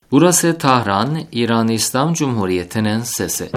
Burası Tahran, İran İslam Cumhuriyeti'nin sesi.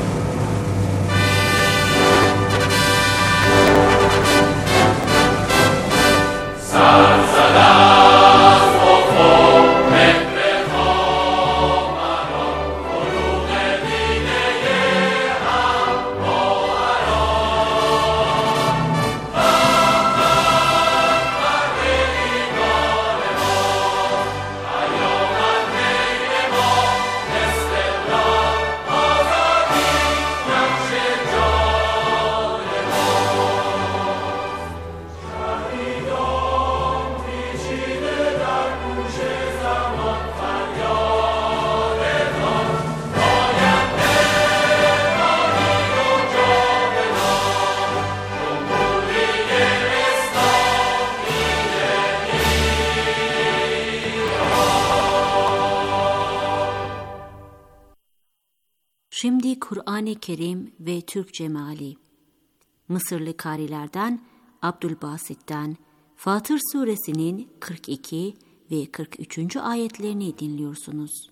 Şimdi Kur'an-ı Kerim ve Türkçe meali. Mısırlı karilerden Abdülbasit'ten Fatır Suresinin 42 ve 43. ayetlerini dinliyorsunuz.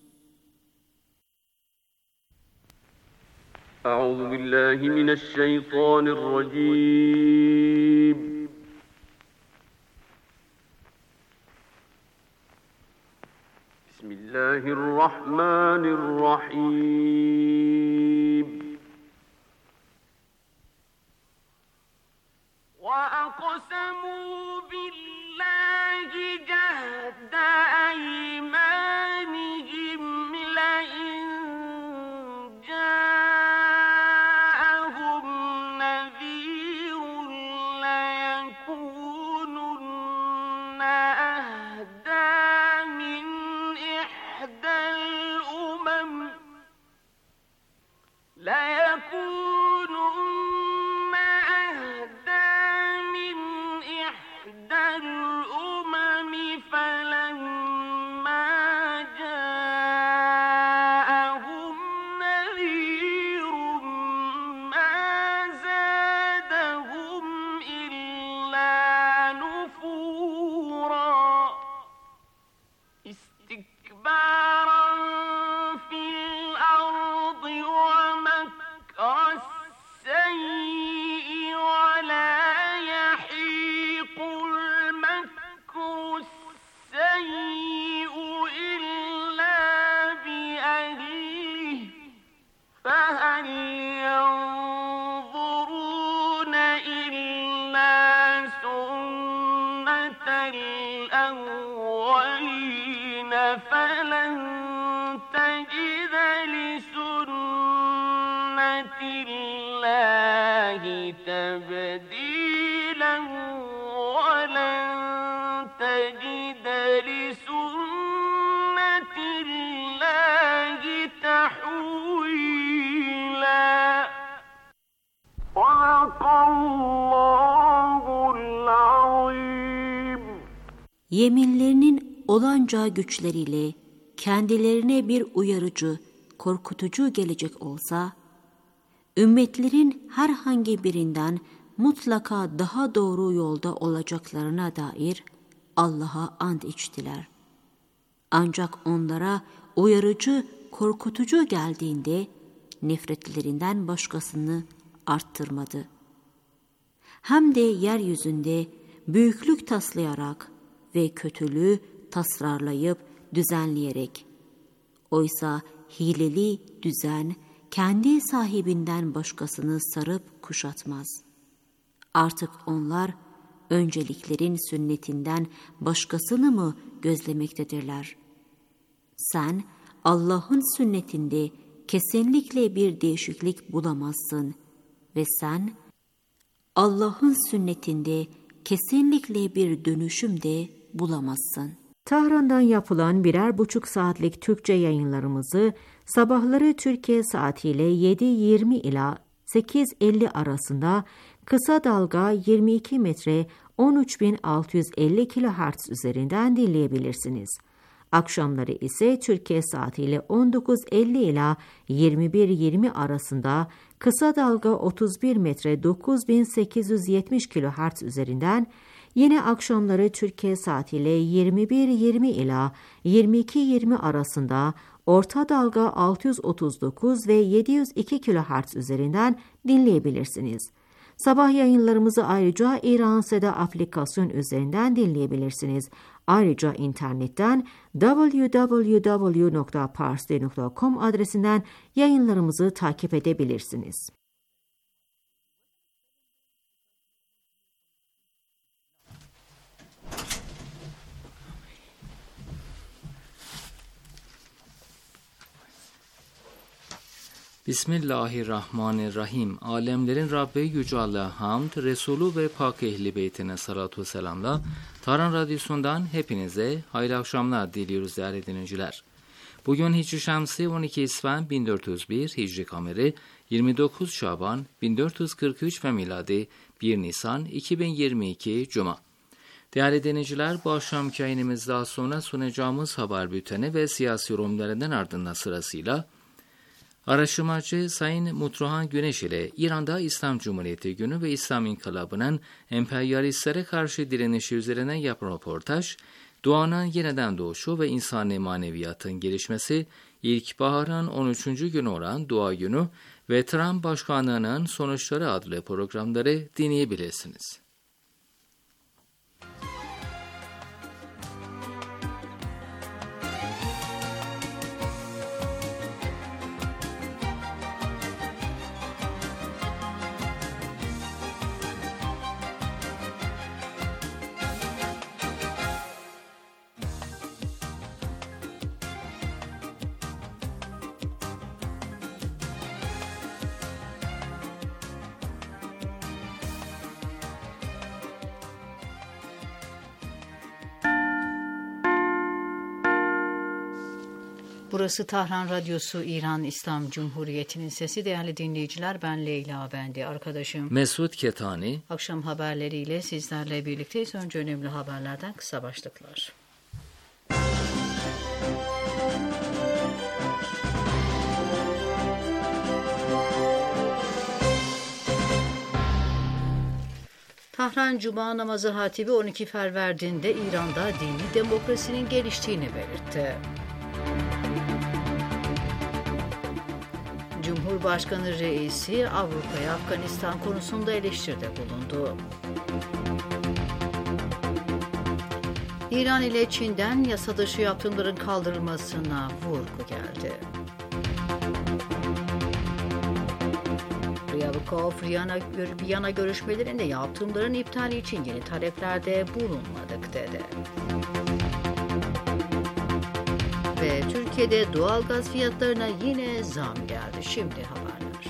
Euzubillahimineşşeytanirracim. Bismillahirrahmanirrahim. وَأَقْسَمُوا بِاللَّهِ جَهْدَ أَيْمَانِهِمْ لَئِن جَاءَهُمْ نَذِيرٌ لَيَكُونُنَّ أَهْدَىٰ مِنْ إِحْدَى الْأُمَمِ فلما جاءهم نذير ما زادهم إلا نفورا استكبارا في الأرض ومكر السيء ولا يحيق المكر السيء إلا بأهله فهل ينظرون إلا سنة الأولين فلن تجد لسنة الله تبديلا ولن تجد لسنة الله تحويلا صدق الله العظيم. Yeminlerinin olanca güçleriyle kendilerine bir uyarıcı, korkutucu gelecek olsa, ümmetlerin herhangi birinden mutlaka daha doğru yolda olacaklarına dair Allah'a ant içtiler. Ancak onlara uyarıcı, korkutucu geldiğinde nefretlerinden başkasını arttırmadı. Hem de yeryüzünde büyüklük taslayarak ve kötülüğü tasarlayıp düzenleyerek. Oysa hileli düzen kendi sahibinden başkasını sarıp kuşatmaz. Artık onlar önceliklerin sünnetinden başkasını mı gözlemektedirler? Sen Allah'ın sünnetinde kesinlikle bir değişiklik bulamazsın ve sen Allah'ın sünnetinde kesinlikle bir dönüşüm de bulamazsın. Tahran'dan yapılan 1,5 saatlik Türkçe yayınlarımızı sabahları Türkiye saatiyle 7:20 ila 8:50 arasında kısa dalga 22 metre 13.650 kHz üzerinden dinleyebilirsiniz. Akşamları ise Türkiye saatiyle 19:50 ila 21:20 arasında kısa dalga 31 metre 9.870 kHz üzerinden Yine akşamları Türkiye saatiyle 21:20 ila 22:20 arasında orta dalga 639 ve 702 kHz üzerinden dinleyebilirsiniz. Sabah yayınlarımızı ayrıca İran Seda aplikasyon üzerinden dinleyebilirsiniz. Ayrıca internetten www.parstoday.com adresinden yayınlarımızı takip edebilirsiniz. Bismillahirrahmanirrahim. Alemlerin Rabbi Yüce Allah'a hamd, Resulü ve Pak Ehli Beytine salatu selamla Tahran Radyosu'ndan hepinize hayırlı akşamlar diliyoruz değerli dinleyiciler. Bugün Hicri Şemsi 12 İsfen 1401, Hicri Kameri 29 Şaban 1443 ve miladi 1 Nisan 2022 Cuma. Değerli dinleyiciler, bu akşamki yayınımız daha sonra sunacağımız haber bülteni ve siyasi yorumlarından ardından sırasıyla araştırmacı Sayın Mutruhan Güneş ile İran'da İslam Cumhuriyeti Günü ve İslam İnkılabı'nın emperyalistlere karşı direnişi üzerine yapılan röportaj, doğanın yeniden doğuşu ve insani maneviyatın gelişmesi, İlkbaharın 13. günü olan Doğa Günü ve Trump Başkanlığı'nın sonuçları adlı programları dinleyebilirsiniz. Burası Tahran Radyosu, İran İslam Cumhuriyeti'nin sesi. Değerli dinleyiciler, ben Leyla Bendi, arkadaşım Mesut Ketani. Akşam haberleriyle sizlerle birlikteyiz. Önce önemli haberlerden kısa başlıklar. Tahran Cuma namazı hatibi 12 Ferverdin'de İran'da dini demokrasinin geliştiğini belirtti. Cumhurbaşkanı reisi Avrupa'ya Afganistan konusunda eleştiride bulundu. İran ile Çin'den yasa dışı yaptırımların kaldırılmasına vurgu geldi. Ryabkov, Viyana görüşmelerinde yaptırımların iptali için yeni taleplerde bulunmadık dedi. Ve Türkiye'de doğalgaz fiyatlarına yine zam geldi. Şimdi haberler.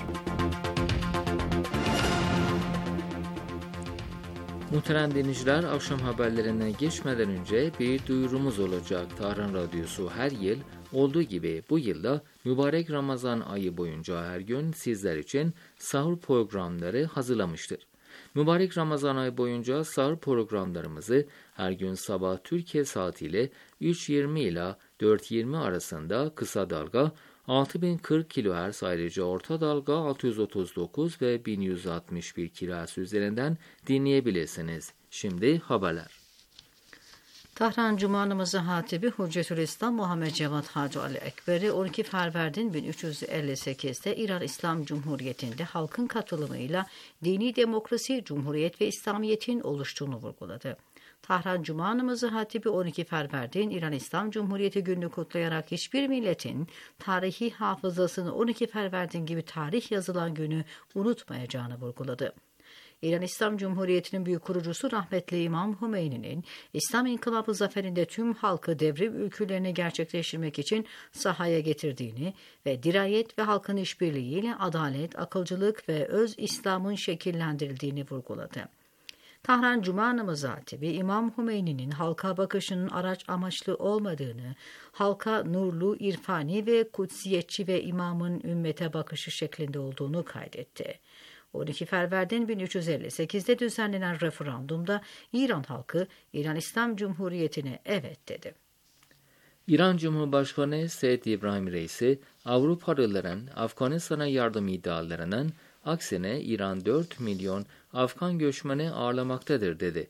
Muhterem dinleyiciler, akşam haberlerine geçmeden önce bir duyurumuz olacak. Tahran Radyosu her yıl olduğu gibi bu yılda mübarek Ramazan ayı boyunca her gün sizler için sahur programları hazırlamıştır. Mübarek Ramazan ayı boyunca sahur programlarımızı her gün sabah Türkiye saatiyle 3:20 ila 4:20 arasında kısa dalga 6040 kHz, ayrıca orta dalga 639 ve 1161 kHz üzerinden dinleyebilirsiniz. Şimdi haberler. Tahran Cuma namazı hatibi Hüccetülislam Muhammed Cevat Hacı Ali Ekberi 12 Ferverdin 1358'de İran İslam Cumhuriyeti'nde halkın katılımıyla dini demokrasi, cumhuriyet ve İslamiyet'in oluştuğunu vurguladı. Tahran Cuma namazı hatibi 12 Ferverdin İran İslam Cumhuriyeti gününü kutlayarak hiçbir milletin tarihi hafızasını 12 Ferverdin gibi tarih yazılan günü unutmayacağını vurguladı. İran İslam Cumhuriyeti'nin büyük kurucusu rahmetli İmam Hümeyni'nin İslam İnkılabı zaferinde tüm halkı devrim ülkülerini gerçekleştirmek için sahaya getirdiğini ve dirayet ve halkın işbirliğiyle adalet, akılcılık ve öz İslam'ın şekillendirildiğini vurguladı. Tahran Cuma namazı hatibi İmam Hümeyni'nin halka bakışının araç amaçlı olmadığını, halka nurlu, irfani ve kutsiyetçi ve imamın ümmete bakışı şeklinde olduğunu kaydetti. 12 Ferverdin 1358'de düzenlenen referandumda İran halkı İran İslam Cumhuriyeti'ne evet dedi. İran Cumhurbaşkanı Seyyid İbrahim Reisi, Avrupalıların Afganistan'a yardım iddialarının aksine İran 4 milyon Afgan göçmeni ağırlamaktadır dedi.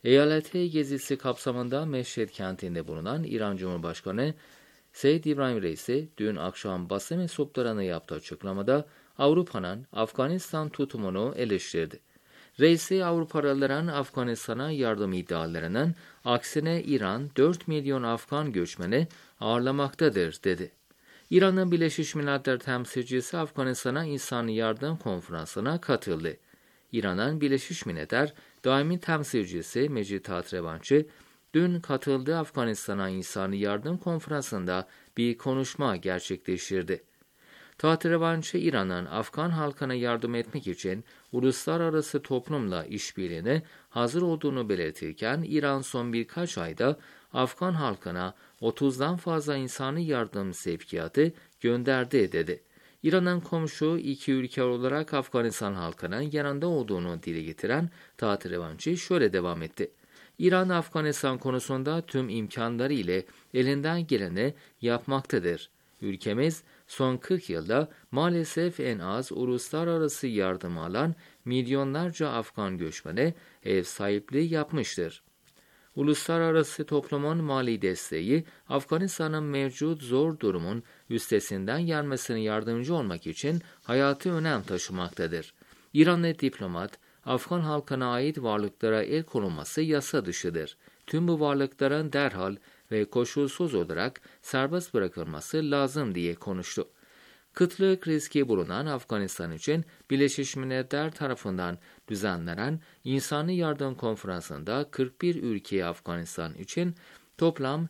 Eyalete gezisi kapsamında Meşhed kentinde bulunan İran Cumhurbaşkanı Seyyid İbrahim Reisi dün akşam basın mensuplarına yaptığı açıklamada Avrupa'nın Afganistan tutumunu eleştirdi. Reisi Avrupalıların Afganistan'a yardım iddialarının aksine İran 4 milyon Afgan göçmeni ağırlamaktadır dedi. İran'ın Birleşmiş Milletler temsilcisi Afganistan'a İnsani Yardım Konferansı'na katıldı. İran'ın Birleşmiş Milletler daimi temsilcisi Mecid Tahterevançı dün katıldığı Afganistan'a İnsani Yardım Konferansı'nda bir konuşma gerçekleştirdi. Tahterevançı İran'ın Afgan halkına yardım etmek için uluslararası toplumla işbirliğine hazır olduğunu belirtirken İran son birkaç ayda Afgan halkına 30'dan fazla insani yardım sevkiyatı gönderdi dedi. İran'ın komşu iki ülke olarak Afganistan halkının yanında olduğunu dile getiren Tahterevançı şöyle devam etti. İran Afganistan konusunda tüm imkanları ile elinden geleni yapmaktadır. Ülkemiz son 40 yılda maalesef en az uluslararası yardım alan milyonlarca Afgan göçmene ev sahipliği yapmıştır. Uluslararası toplumun mali desteği Afganistan'ın mevcut zor durumun üstesinden gelmesine yardımcı olmak için hayati önem taşımaktadır. İranlı diplomat, Afgan halkına ait varlıklara el konulması yasa dışıdır. Tüm bu varlıkların derhal ve koşulsuz olarak serbest bırakılması lazım diye konuştu. Kıtlık riski bulunan Afganistan için Birleşmiş Milletler tarafından düzenlenen İnsani Yardım Konferansı'nda 41 ülke Afganistan için toplam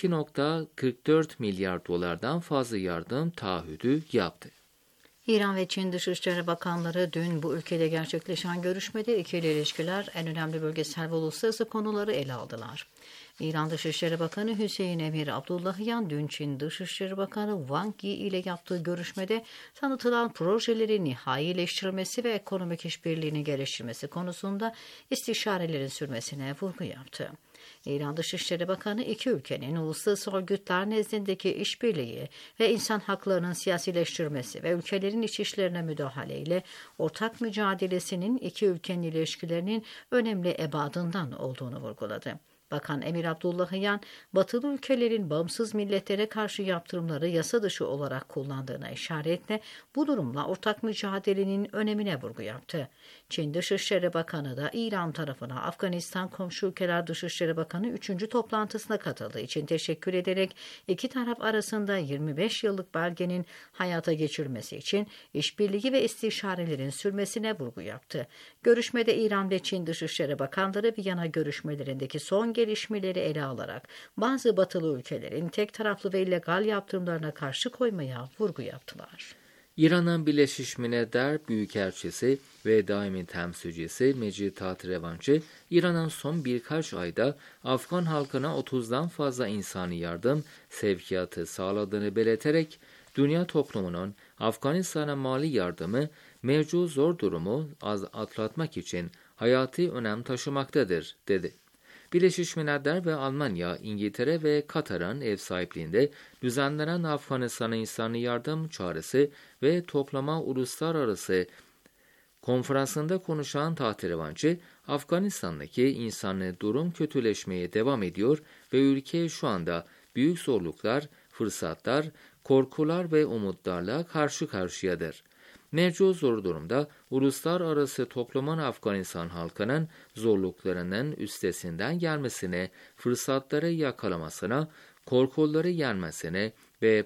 2.44 milyar dolardan fazla yardım taahhüdü yaptı. İran ve Çin Dışişleri Bakanları dün bu ülkede gerçekleşen görüşmede ikili ilişkiler, en önemli bölgesel ve uluslararası konuları ele aldılar. İran Dışişleri Bakanı Hüseyin Emir Abdullahian dün Çin Dışişleri Bakanı Wang Yi ile yaptığı görüşmede tanıtılan projelerin nihayileştirilmesi ve ekonomik işbirliğini geliştirmesi konusunda istişarelerin sürmesine vurgu yaptı. İran Dışişleri Bakanı iki ülkenin uluslararası örgütler nezdindeki işbirliği ve insan haklarının siyasileştirilmesi ve ülkelerin iç işlerine müdahaleyle ortak mücadelesinin iki ülkenin ilişkilerinin önemli ebadından olduğunu vurguladı. Bakan Emir Abdullahian, batılı ülkelerin bağımsız milletlere karşı yaptırımları yasa dışı olarak kullandığına işaretle bu durumla ortak mücadelenin önemine vurgu yaptı. Çin Dışişleri Bakanı da İran tarafına Afganistan Komşu Ülkeler Dışişleri Bakanı 3. toplantısına katıldığı için teşekkür ederek iki taraf arasında 25 yıllık belgenin hayata geçirilmesi için işbirliği ve istişarelerin sürmesine vurgu yaptı. Görüşmede İran ve Çin Dışişleri Bakanları Viyana görüşmelerindeki son gelişmeleri ele alarak bazı batılı ülkelerin tek taraflı ve illegal yaptırımlarına karşı koymaya vurgu yaptılar. İran'ın Birleşmiş Milletler Büyükelçisi ve daimi temsilcisi Mecid Tahterevançı, İran'ın son birkaç ayda Afgan halkına 30'dan fazla insani yardım sevkiyatı sağladığını belirterek, dünya toplumunun Afganistan'a mali yardımı mevcut zor durumu atlatmak için hayati önem taşımaktadır, dedi. Birleşmiş Milletler ve Almanya, İngiltere ve Katar'ın ev sahipliğinde düzenlenen Afganistan'a insani yardım çağrısı ve toplama uluslararası konferansında konuşan Tahterevançı, Afganistan'daki insani durum kötüleşmeye devam ediyor ve ülke şu anda büyük zorluklar, fırsatlar, korkular ve umutlarla karşı karşıyadır. Mevcut zor durumda uluslararası toplumun Afganistan halkının zorluklarının üstesinden gelmesine, fırsatları yakalamasına, korkuları yenmesine ve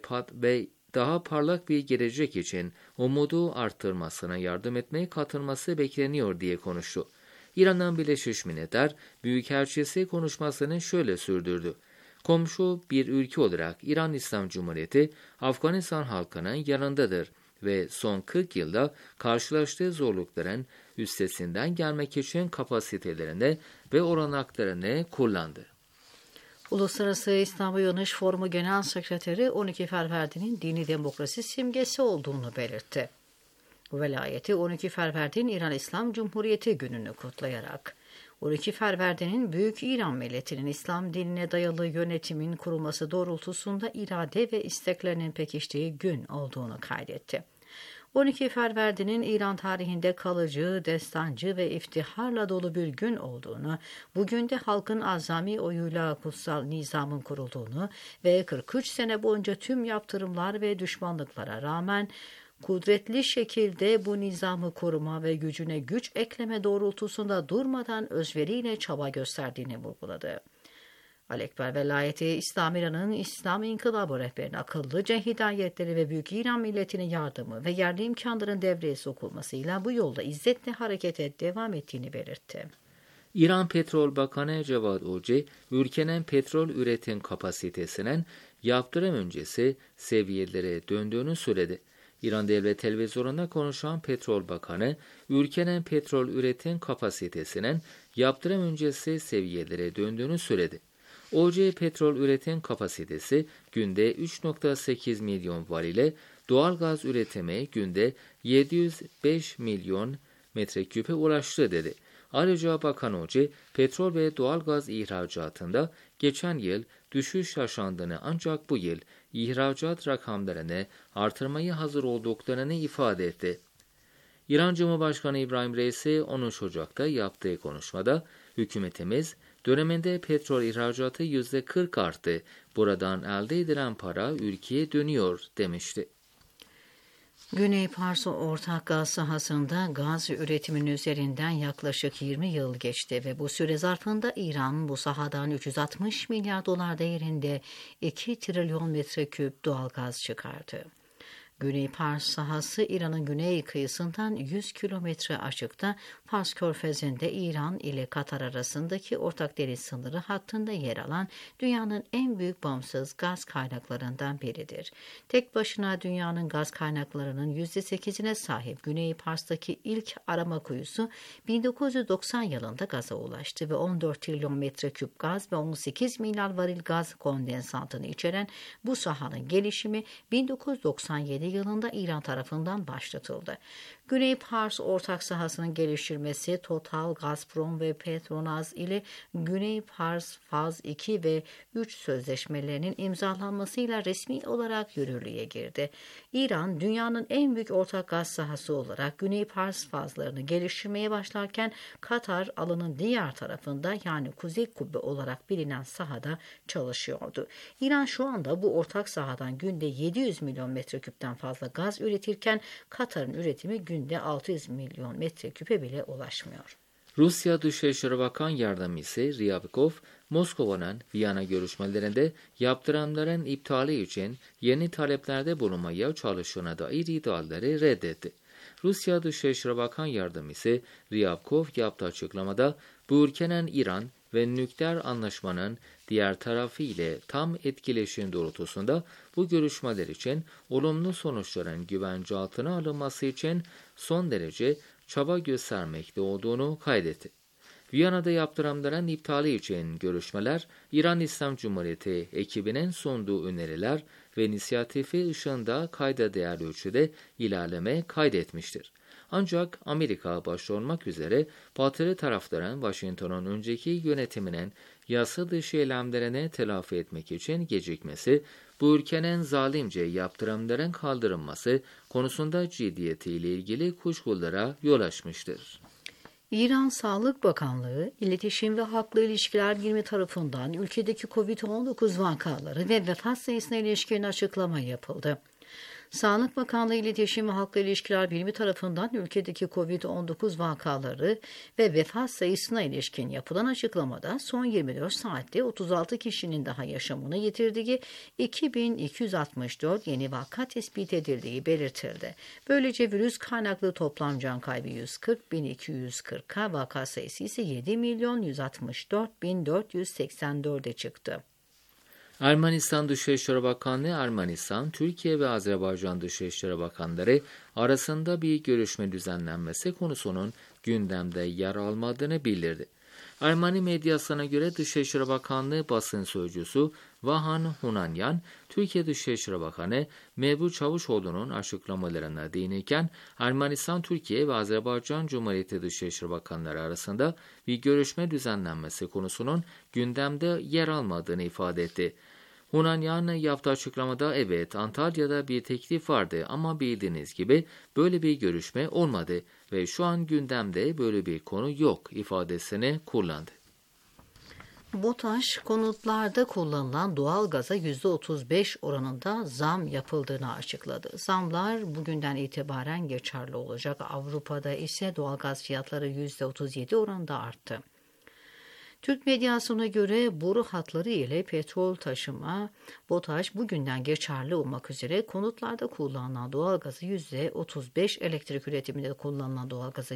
daha parlak bir gelecek için umudu arttırmasına yardım etmeye katılması bekleniyor diye konuştu. İran'ın Birleşmiş Milletler Büyükelçisi konuşmasını şöyle sürdürdü. Komşu bir ülke olarak İran İslam Cumhuriyeti Afganistan halkının yanındadır ve son 40 yılda karşılaştığı zorlukların üstesinden gelmek için kapasitelerini ve olanaklarını kullandı. Uluslararası İslam Uyanış Forumu Genel Sekreteri 12 Ferverdi'nin dini demokrasi simgesi olduğunu belirtti. Velayeti 12 Ferverdi'nin İran İslam Cumhuriyeti gününü kutlayarak 12 Ferverdi'nin Büyük İran milletinin İslam dinine dayalı yönetimin kurulması doğrultusunda irade ve isteklerinin pekiştiği gün olduğunu kaydetti. 12 Ferverdi'nin İran tarihinde kalıcı, destancı ve iftiharla dolu bir gün olduğunu, bugün de halkın azami oyuyla kutsal nizamın kurulduğunu ve 43 sene boyunca tüm yaptırımlar ve düşmanlıklara rağmen kudretli şekilde bu nizamı koruma ve gücüne güç ekleme doğrultusunda durmadan özveriyle çaba gösterdiğini vurguladı. Alekber Velayeti İslamiran'ın İslam İnkılabı rehberine akıllıca hidayetleri ve Büyük İran milletine yardımı ve yerli imkanların devreye sokulmasıyla bu yolda izzetle harekete devam ettiğini belirtti. İran Petrol Bakanı Cevat Oci, ülkenin petrol üretim kapasitesinin yaptırım öncesi seviyelere döndüğünü söyledi. İran Devlet Televizyonu'nda konuşan Petrol Bakanı, ülkenin petrol üretim kapasitesinin yaptırım öncesi seviyelere döndüğünü söyledi. OC petrol üretim kapasitesi günde 3.8 milyon varile, doğal gaz üretimi günde 705 milyon metreküpe ulaştı dedi. Ayrıca Bakan OC, petrol ve doğal gaz ihracatında geçen yıl düşüş yaşandığını ancak bu yıl ihracat rakamlarını artırmaya hazır olduklarını ifade etti. İran Cumhurbaşkanı İbrahim Reisi 13 Ocak'ta yaptığı konuşmada, hükümetimiz döneminde petrol ihracatı %40 arttı, buradan elde edilen para ülkeye dönüyor demişti. Güney Pars ortak gaz sahasında gaz üretiminin üzerinden yaklaşık 20 yıl geçti ve bu süre zarfında İran bu sahadan 360 milyar dolar değerinde 2 trilyon metreküp doğal gaz çıkardı. Güney Pars sahası İran'ın güney kıyısından 100 kilometre açıkta Fars Körfezi'nde İran ile Katar arasındaki ortak deniz sınırı hattında yer alan dünyanın en büyük bağımsız gaz kaynaklarından biridir. Tek başına dünyanın gaz kaynaklarının %8'ine sahip Güney Pars'taki ilk arama kuyusu 1990 yılında gaza ulaştı ve 14 trilyon metreküp gaz ve 18 milyar varil gaz kondensatını içeren bu sahanın gelişimi 1997 yılında İran tarafından başlatıldı. Güney Pars ortak sahasının geliştirmesi Total, Gazprom ve Petronas ile Güney Pars Faz 2 ve 3 sözleşmelerinin imzalanmasıyla resmi olarak yürürlüğe girdi. İran, dünyanın en büyük ortak gaz sahası olarak Güney Pars fazlarını geliştirmeye başlarken Katar alanın diğer tarafında yani Kuzey Kubbe olarak bilinen sahada çalışıyordu. İran şu anda bu ortak sahadan günde 700 milyon metreküpten fazla gaz üretirken Katar'ın üretimi günde 600 milyon metreküpe bile ulaşmıyor. Rusya Dışişleri Bakan Yardımcısı Ryabkov, Moskova'nın Viyana görüşmelerinde yaptırımların iptali için yeni taleplerde bulunmaya çalıştığına dair iddiaları reddetti. Rusya Dışişleri Bakan Yardımcısı Ryabkov yaptığı açıklamada bu ülkenin İran ve nükleer anlaşmanın diğer tarafı ile tam etkileşim doğrultusunda bu görüşmeler için olumlu sonuçların güvence altına alınması için son derece çaba göstermekte olduğunu kaydetti. Viyana'da yaptırımların iptali için görüşmeler, İran İslam Cumhuriyeti ekibinin sunduğu öneriler ve inisiyatifi ışığında kayda değer ölçüde ilerleme kaydetmiştir. Ancak Amerika başta olmak üzere batılı tarafların Washington'un önceki yönetiminin yasa dışı eylemlerini telafi etmek için gecikmesi, bu ülkenin zalimce yaptırımların kaldırılması konusunda ciddiyetiyle ilgili kuşkulara yol açmıştır. İran Sağlık Bakanlığı, İletişim ve Halkla İlişkiler Birimi tarafından ülkedeki COVID-19 vakaları ve vefat sayısına ilişkin açıklama yapıldı. Sağlık Bakanlığı İletişim ve Halkla İlişkiler Birimi tarafından ülkedeki COVID-19 vakaları ve vefat sayısına ilişkin yapılan açıklamada son 24 saatte 36 kişinin daha yaşamını yitirdiği 2264 yeni vaka tespit edildiği belirtildi. Böylece virüs kaynaklı toplam can kaybı 140.240'a, vaka sayısı ise 7.164.484'e çıktı. Ermenistan Dışişleri Bakanlığı, Ermenistan, Türkiye ve Azerbaycan Dışişleri Bakanları arasında bir görüşme düzenlenmesi konusunun gündemde yer almadığını bildirdi. Ermeni medyasına göre Dışişleri Bakanlığı basın sözcüsü Vahan Hunanyan, Türkiye Dışişleri Bakanı Mevlüt Çavuşoğlu'nun açıklamalarına değinirken Ermenistan, Türkiye ve Azerbaycan Cumhuriyeti Dışişleri Bakanları arasında bir görüşme düzenlenmesi konusunun gündemde yer almadığını ifade etti. Hunanyan yaptığı açıklamada evet Antalya'da bir teklif vardı ama bildiğiniz gibi böyle bir görüşme olmadı ve şu an gündemde böyle bir konu yok ifadesini kullandı. BOTAŞ, konutlarda kullanılan doğal gaza %35 oranında zam yapıldığını açıkladı. Zamlar bugünden itibaren geçerli olacak. Avrupa'da ise doğalgaz fiyatları %37 oranında arttı. Türk medyasına göre boru hatları ile petrol taşıma, BOTAŞ bugünden geçerli olmak üzere konutlarda kullanılan doğalgazı %35, elektrik üretiminde kullanılan doğalgaza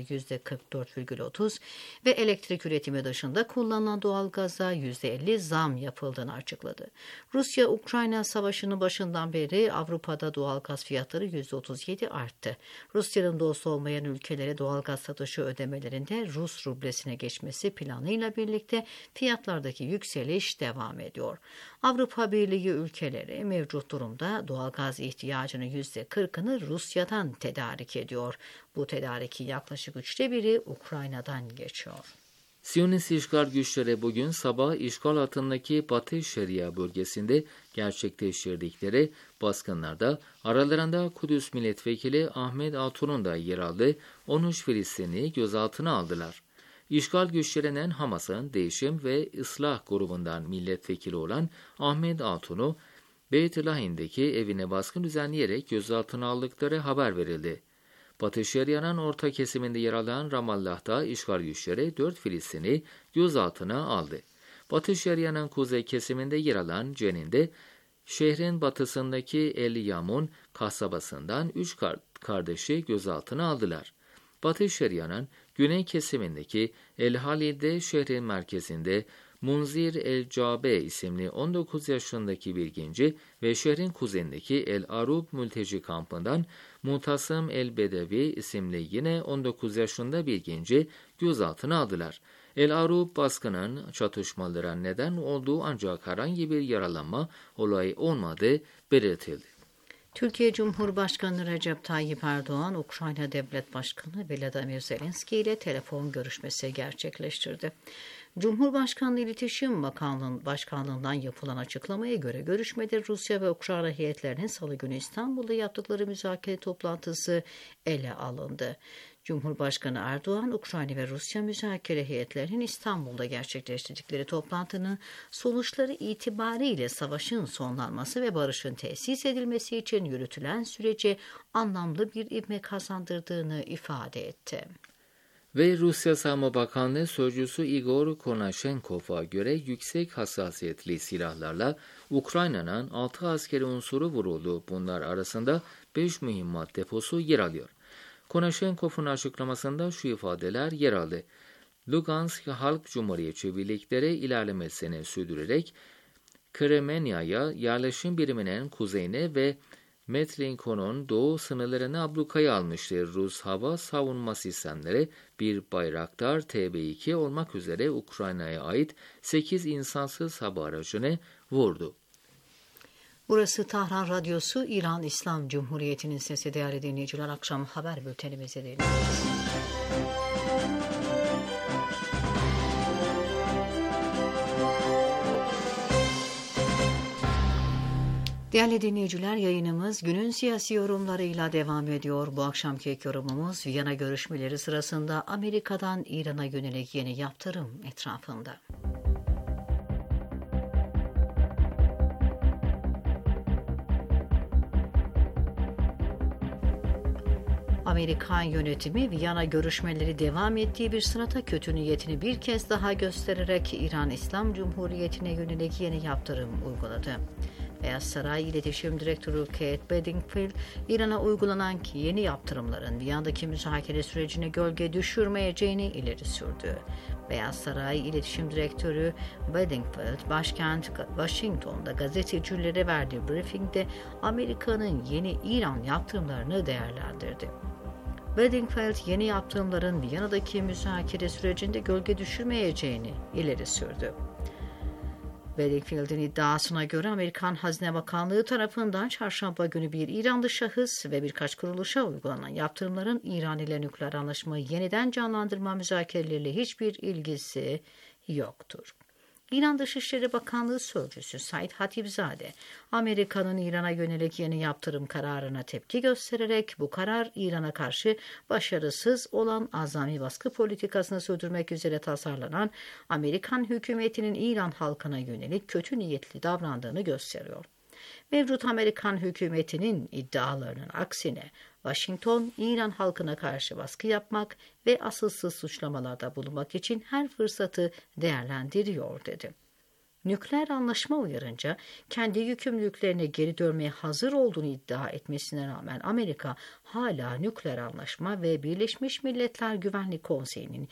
%44,30 ve elektrik üretimi dışında kullanılan doğalgaza %50 zam yapıldığını açıkladı. Rusya-Ukrayna savaşının başından beri Avrupa'da doğalgaz fiyatları %37 arttı. Rusya'nın dostu olmayan ülkelere doğalgaz satışı ödemelerinde Rus rublesine geçmesi planıyla birlikte fiyatlardaki yükseliş devam ediyor. Avrupa Birliği ülkeleri mevcut durumda doğalgaz ihtiyacının %40'ını Rusya'dan tedarik ediyor. Bu tedarikin yaklaşık 1/3 Ukrayna'dan geçiyor. Siyonist işgal güçleri bugün sabah işgal altındaki Batı Şeria bölgesinde gerçekleştirdikleri baskınlarda aralarında Kudüs Milletvekili Ahmet Altun'un da yer aldığı 13 Filistinli gözaltına aldılar. İşgal güçlerinden Hamas'ın Değişim ve Islah grubundan milletvekili olan Ahmet Altun'u Beyt Lahin'deki evine baskın düzenleyerek gözaltına aldıkları haber verildi. Batı Şeria'nın orta kesiminde yer alan Ramallah'ta işgal güçleri 4 Filistinli gözaltına aldı. Batı Şeria'nın kuzey kesiminde yer alan Cenin'de şehrin batısındaki El Yamun kasabasından 3 kardeşi gözaltına aldılar. Batı Şeria'nın güney kesimindeki El Halil'de şehrin merkezinde Munzir El-Cabe isimli 19 yaşındaki bir genci ve şehrin kuzeyindeki El Arub mülteci kampından Mutasım El-Bedevi isimli yine 19 yaşında bir genci gözaltına aldılar. El Arub baskının çatışmalara neden olduğu ancak herhangi bir yaralanma olayı olmadığı belirtildi. Türkiye Cumhurbaşkanı Recep Tayyip Erdoğan, Ukrayna Devlet Başkanı Volodymyr Zelenski ile telefon görüşmesi gerçekleştirdi. Cumhurbaşkanlığı İletişim Başkanlığı'ndan yapılan açıklamaya göre görüşmede Rusya ve Ukrayna heyetlerinin Salı günü İstanbul'da yaptıkları müzakere toplantısı ele alındı. Cumhurbaşkanı Erdoğan, Ukrayna ve Rusya müzakere heyetlerinin İstanbul'da gerçekleştirdikleri toplantının sonuçları itibariyle savaşın sonlanması ve barışın tesis edilmesi için yürütülen sürece anlamlı bir ivme kazandırdığını ifade etti. Ve Rusya Savunma Bakanlığı Sözcüsü Igor Konashenkov'a göre yüksek hassasiyetli silahlarla Ukrayna'nın 6 askeri unsuru vuruldu. Bunlar arasında 5 mühimmat deposu yer alıyor. Konashenkov'un açıklamasında şu ifadeler yer aldı. Lugansk Halk Cumhuriyetçi birlikleri ilerlemesini sürdürerek Kremenya'ya yerleşim biriminin kuzeyine ve Metlinko'nun doğu sınırlarını ablukaya almıştır. Rus hava savunma sistemleri bir Bayraktar TB2 olmak üzere Ukrayna'ya ait 8 insansız hava aracını vurdu. Burası Tahran Radyosu, İran İslam Cumhuriyeti'nin sesi. Değerli dinleyiciler, akşam haber bültenimizi dinliyoruz. Değerli dinleyiciler, yayınımız günün siyasi yorumlarıyla devam ediyor. Bu akşamki ilk yorumumuz Viyana görüşmeleri sırasında Amerika'dan İran'a yönelik yeni yaptırım etrafında. Amerikan yönetimi Viyana görüşmeleri devam ettiği bir sırada kötü niyetini bir kez daha göstererek İran İslam Cumhuriyeti'ne yönelik yeni yaptırım uyguladı. Beyaz Saray İletişim Direktörü Kate Bedingfield, İran'a uygulanan yeni yaptırımların Viyana'daki müzakere sürecine gölge düşürmeyeceğini ileri sürdü. Beyaz Saray İletişim Direktörü Bedingfield, başkent Washington'da gazetecilere verdiği briefingde Amerika'nın yeni İran yaptırımlarını değerlendirdi. Bedingfield, yeni yaptırımların Viyana'daki müzakere sürecinde gölge düşürmeyeceğini ileri sürdü. Bedingfield'in iddiasına göre Amerikan Hazine Bakanlığı tarafından çarşamba günü bir İranlı şahıs ve birkaç kuruluşa uygulanan yaptırımların İran ile nükleer anlaşmayı yeniden canlandırma müzakereleriyle hiçbir ilgisi yoktur. İran Dışişleri Bakanlığı Sözcüsü Said Hatibzade, Amerika'nın İran'a yönelik yeni yaptırım kararına tepki göstererek bu karar İran'a karşı başarısız olan azami baskı politikasını sürdürmek üzere tasarlanan Amerikan hükümetinin İran halkına yönelik kötü niyetli davrandığını gösteriyor. Mevcut Amerikan hükümetinin iddialarının aksine Washington, İran halkına karşı baskı yapmak ve asılsız suçlamalarda bulunmak için her fırsatı değerlendiriyor dedi. Nükleer anlaşma uyarınca kendi yükümlülüklerine geri dönmeye hazır olduğunu iddia etmesine rağmen Amerika hala nükleer anlaşma ve Birleşmiş Milletler Güvenlik Konseyi'nin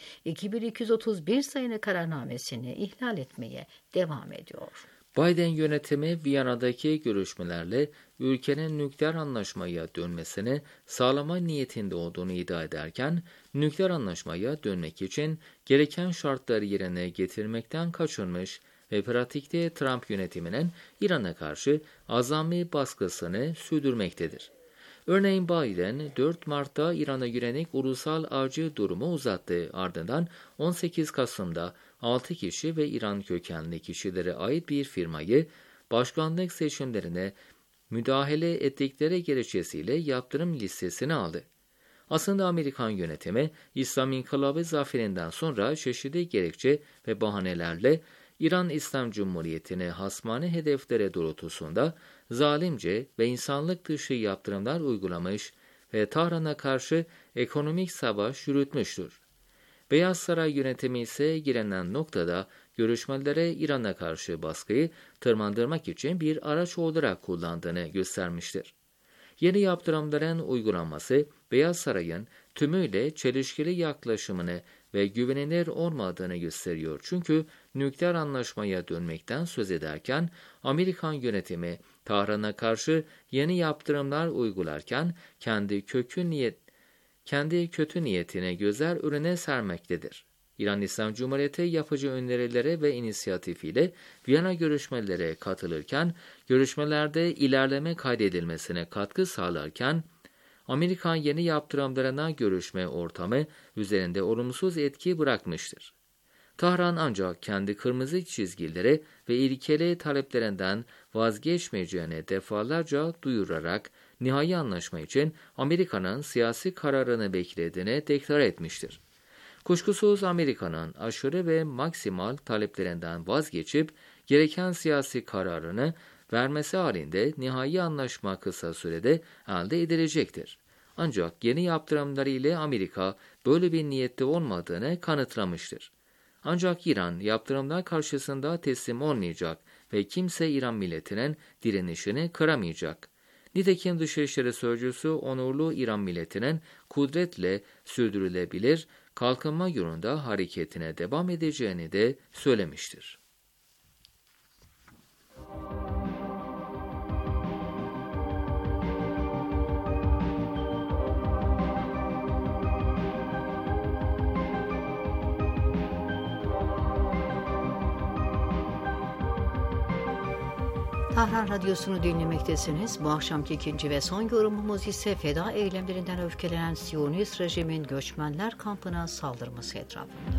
2231 sayılı kararnamesini ihlal etmeye devam ediyor. Biden yönetimi Viyana'daki görüşmelerle ülkenin nükleer anlaşmaya dönmesini sağlama niyetinde olduğunu iddia ederken, nükleer anlaşmaya dönmek için gereken şartları yerine getirmekten kaçınmış ve pratikte Trump yönetiminin İran'a karşı azami baskısını sürdürmektedir. Örneğin Biden 4 Mart'ta İran'a yönelik ulusal acil durumu uzattı. Ardından 18 Kasım'da 6 kişi ve İran kökenli kişilere ait bir firmayı başkanlık seçimlerine müdahale ettikleri gerekçesiyle yaptırım listesine aldı. Aslında Amerikan yönetimi İslam İnkılabı zaferinden sonra çeşitli gerekçe ve bahanelerle İran İslam Cumhuriyeti'ne hasmane hedeflere doğrultusunda zalimce ve insanlık dışı yaptırımlar uygulamış ve Tahran'a karşı ekonomik savaş yürütmüştür. Beyaz Saray yönetimi ise gelinen noktada görüşmelere İran'a karşı baskıyı tırmandırmak için bir araç olarak kullandığını göstermiştir. Yeni yaptırımların uygulanması Beyaz Saray'ın tümüyle çelişkili yaklaşımını ve güvenilir olmadığını gösteriyor. Çünkü nükleer anlaşmaya dönmekten söz ederken Amerikan yönetimi Tahran'a karşı yeni yaptırımlar uygularken kendi kötü niyetine gözler önüne sermektedir. İran İslam Cumhuriyeti yapıcı önerilere ve inisiyatifiyle Viyana görüşmelere katılırken, görüşmelerde ilerleme kaydedilmesine katkı sağlarken, Amerikan yeni yaptırımlarına görüşme ortamı üzerinde olumsuz etki bırakmıştır. Tahran ancak kendi kırmızı çizgileri ve ilkeli taleplerinden vazgeçmeyeceğini defalarca duyurarak nihai anlaşma için Amerika'nın siyasi kararını beklediğini deklar etmiştir. Kuşkusuz Amerika'nın aşırı ve maksimal taleplerinden vazgeçip gereken siyasi kararını vermesi halinde nihai anlaşma kısa sürede elde edilecektir. Ancak yeni yaptırımları ile Amerika böyle bir niyette olmadığını kanıtlamıştır. Ancak İran yaptırımlar karşısında teslim olmayacak ve kimse İran milletinin direnişini kıramayacak. Nitekim Dışişleri Sözcüsü onurlu İran milletinin kudretle sürdürülebilir kalkınma yolunda hareketine devam edeceğini de söylemiştir. Tahran Radyosu'nu dinlemektesiniz. Bu akşamki ikinci ve son yorumumuz ise feda eylemlerinden öfkelenen Siyonist rejimin göçmenler kampına saldırması etrafında.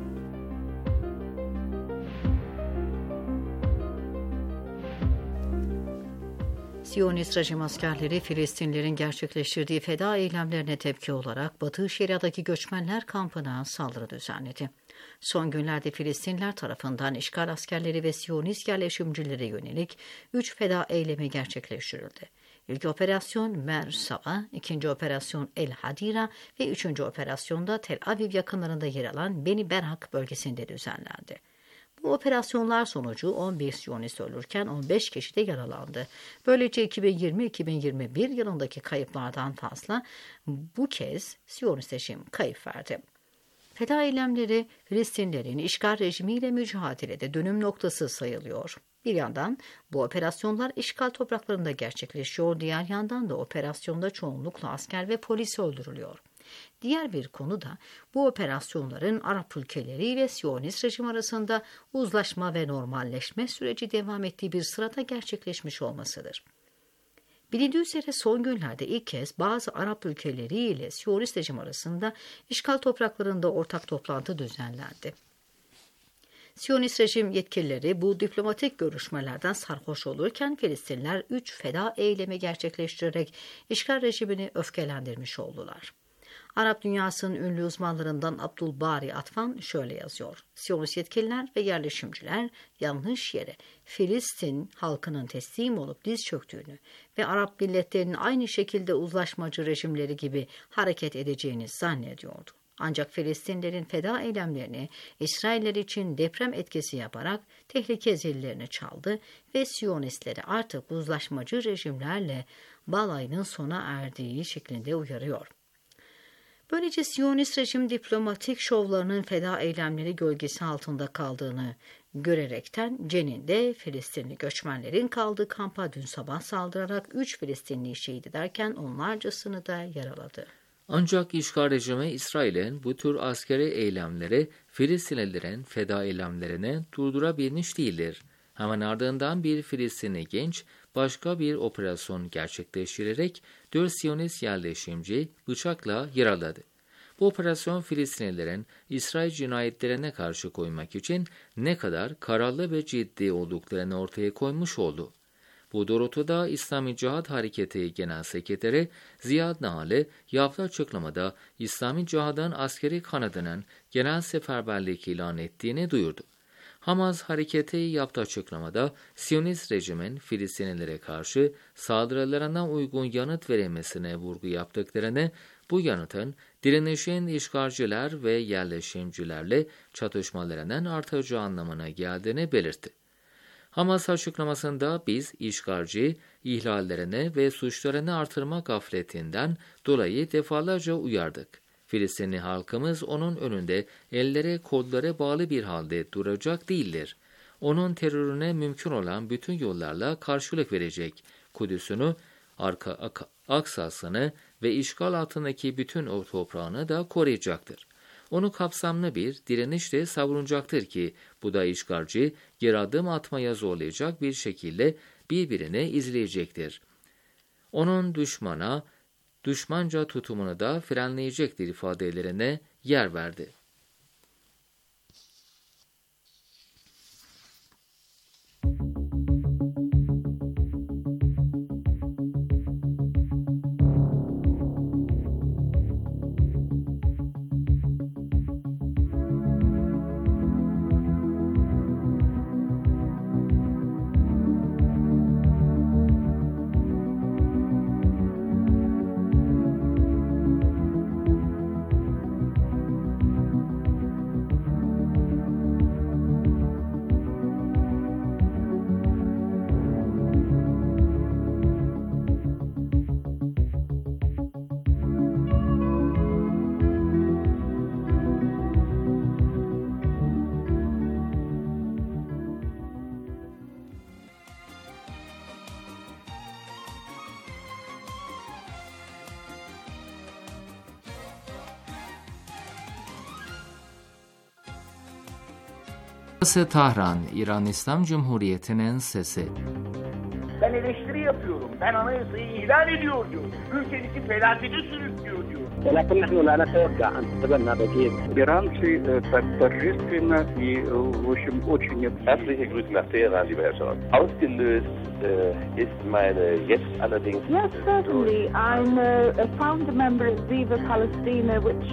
Siyonist rejim askerleri Filistinlilerin gerçekleştirdiği feda eylemlerine tepki olarak Batı Şeria'daki göçmenler kampına saldırı düzenledi. Son günlerde Filistinliler tarafından işgal askerleri ve Siyonist yerleşimcilere yönelik 3 feda eylemi gerçekleştirildi. İlk operasyon Mersava, ikinci operasyon El Hadira ve üçüncü operasyonda Tel Aviv yakınlarında yer alan Beni Berak bölgesinde düzenlendi. Bu operasyonlar sonucu 11 Siyonist ölürken 15 kişi de yaralandı. Böylece 2020-2021 yılındaki kayıplardan fazla bu kez Siyonist rejim kayıp verdi. Feda eylemleri Filistinlilerin işgal rejimiyle mücadelede dönüm noktası sayılıyor. Bir yandan bu operasyonlar işgal topraklarında gerçekleşiyor, diğer yandan da operasyonda çoğunlukla asker ve polis öldürülüyor. Diğer bir konu da bu operasyonların Arap ülkeleri ve Siyonist rejim arasında uzlaşma ve normalleşme süreci devam ettiği bir sırada gerçekleşmiş olmasıdır. Bilindiği üzere son günlerde ilk kez bazı Arap ülkeleri ile Siyonist rejim arasında işgal topraklarında ortak toplantı düzenlendi. Siyonist rejim yetkilileri bu diplomatik görüşmelerden sarhoş olurken Filistinliler 3 feda eylemi gerçekleştirerek işgal rejimini öfkelendirmiş oldular. Arap dünyasının ünlü uzmanlarından Abdülbari Atfan şöyle yazıyor. Siyonist yetkililer ve yerleşimciler yanlış yere Filistin halkının teslim olup diz çöktüğünü ve Arap milletlerinin aynı şekilde uzlaşmacı rejimleri gibi hareket edeceğini zannediyordu. Ancak Filistinlilerin feda eylemlerini İsrailler için deprem etkisi yaparak tehlike zillerini çaldı ve Siyonistleri artık uzlaşmacı rejimlerle balayının sona erdiği şeklinde uyarıyor. Böylece Siyonist rejim diplomatik şovlarının feda eylemleri gölgesi altında kaldığını görerekten Cenin'de Filistinli göçmenlerin kaldığı kampa dün sabah saldırarak 3 Filistinli şehit ederken onlarcasını da yaraladı. Ancak işgal rejimi İsrail'in bu tür askeri eylemleri Filistinlilerin feda eylemlerini durdurabilmiş değildir. Hemen ardından bir Filistinli genç başka bir operasyon gerçekleştirerek 4 Siyonist yerleşimci bıçakla yaraladı. Bu operasyon Filistinlilerin İsrail cinayetlerine karşı koymak için ne kadar kararlı ve ciddi olduklarını ortaya koymuş oldu. Bu doğrultuda İslami Cihat Hareketi Genel Sekreteri Ziyad Nahali yaptığı açıklamada İslami Cihad'ın askeri kanadının genel seferberlik ilan ettiğini duyurdu. Hamas hareketi yaptığı açıklamada Siyonist rejimin Filistinlilere karşı saldırılarına uygun yanıt verilmesine vurgu yaptıklarını, bu yanıtın direnişin işgalciler ve yerleşimcilerle çatışmalarının artacağı anlamına geldiğini belirtti. Hamas açıklamasında biz işgalci, ihlallerini ve suçlarını artırma gafletinden dolayı defalarca uyardık. Filistinli halkımız onun önünde elleri kolları bağlı bir halde duracak değildir. Onun terörüne mümkün olan bütün yollarla karşılık verecek. Kudüs'ünü, Aksa'sını ve işgal altındaki bütün o toprağını da koruyacaktır. Onu kapsamlı bir direnişle savunacaktır ki bu da işgalci geri adım atmaya zorlayacak bir şekilde birbirini izleyecektir. Onun düşmanca tutumunu da frenleyecektir ifadelerine yer verdi. Burası Tahran, İran İslam Cumhuriyeti'nin sesi. Ben eleştiri yapıyorum. Ben anayasayı ihlal ediyor diyor. Ülkenizi felakete sürüklüyor diyor. ولكن نحن لا نتوقع أن تتبنى بديل. Иранцы так торжественно и, в общем, очень... Herzliche Grüße nach Teheran, lieber Herr Scharf. Ausgelöst ist meine jetzt allerdings... Yes, certainly. I'm a founder member of Viva Palestina, which...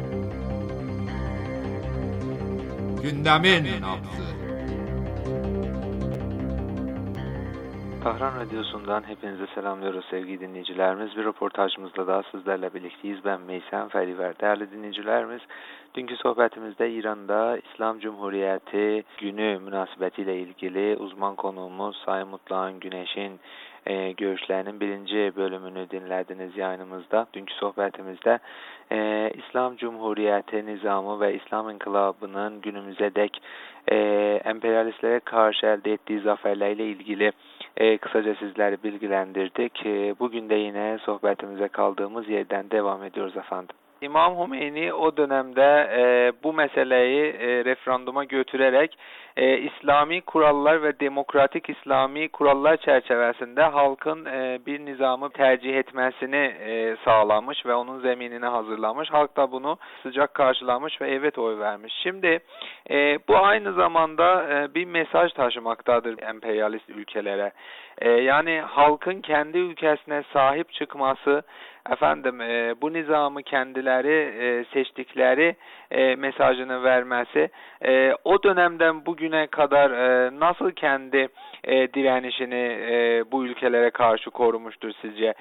Gündemin nabzı. Tahran Radyosu'ndan hepinize selamlıyoruz sevgili dinleyicilerimiz. Bir röportajımızla daha sizlerle birlikteyiz. Ben Meysem Feriver. Değerli dinleyicilerimiz, dünkü sohbetimizde İran'da İslam Cumhuriyeti günü münasebetiyle ilgili uzman konuğumuz Sayın Mutluhan Güneş'in görüşlerinin birinci bölümünü dinlediniz yayınımızda. Dünkü sohbetimizde İslam Cumhuriyeti nizamı ve İslam İnkılabı'nın günümüze dek emperyalistlere karşı elde ettiği zaferlerle ilgili kısaca sizleri bilgilendirdik. Bugün de yine sohbetimize kaldığımız yerden devam ediyoruz efendim. İmam Hümeyni o dönemde bu meseleyi referanduma götürerek İslami kurallar ve demokratik İslami kurallar çerçevesinde halkın bir nizamı tercih etmesini sağlamış ve onun zeminini hazırlamış. Halk da bunu sıcak karşılamış ve evet oy vermiş. Şimdi bu aynı zamanda bir mesaj taşımaktadır emperyalist ülkelere. Yani halkın kendi ülkesine sahip çıkması, bu nizamı kendileri seçtikleri mesajını vermesi, o dönemden bugüne kadar nasıl kendi direnişini bu ülkelere karşı korumuştur sizce?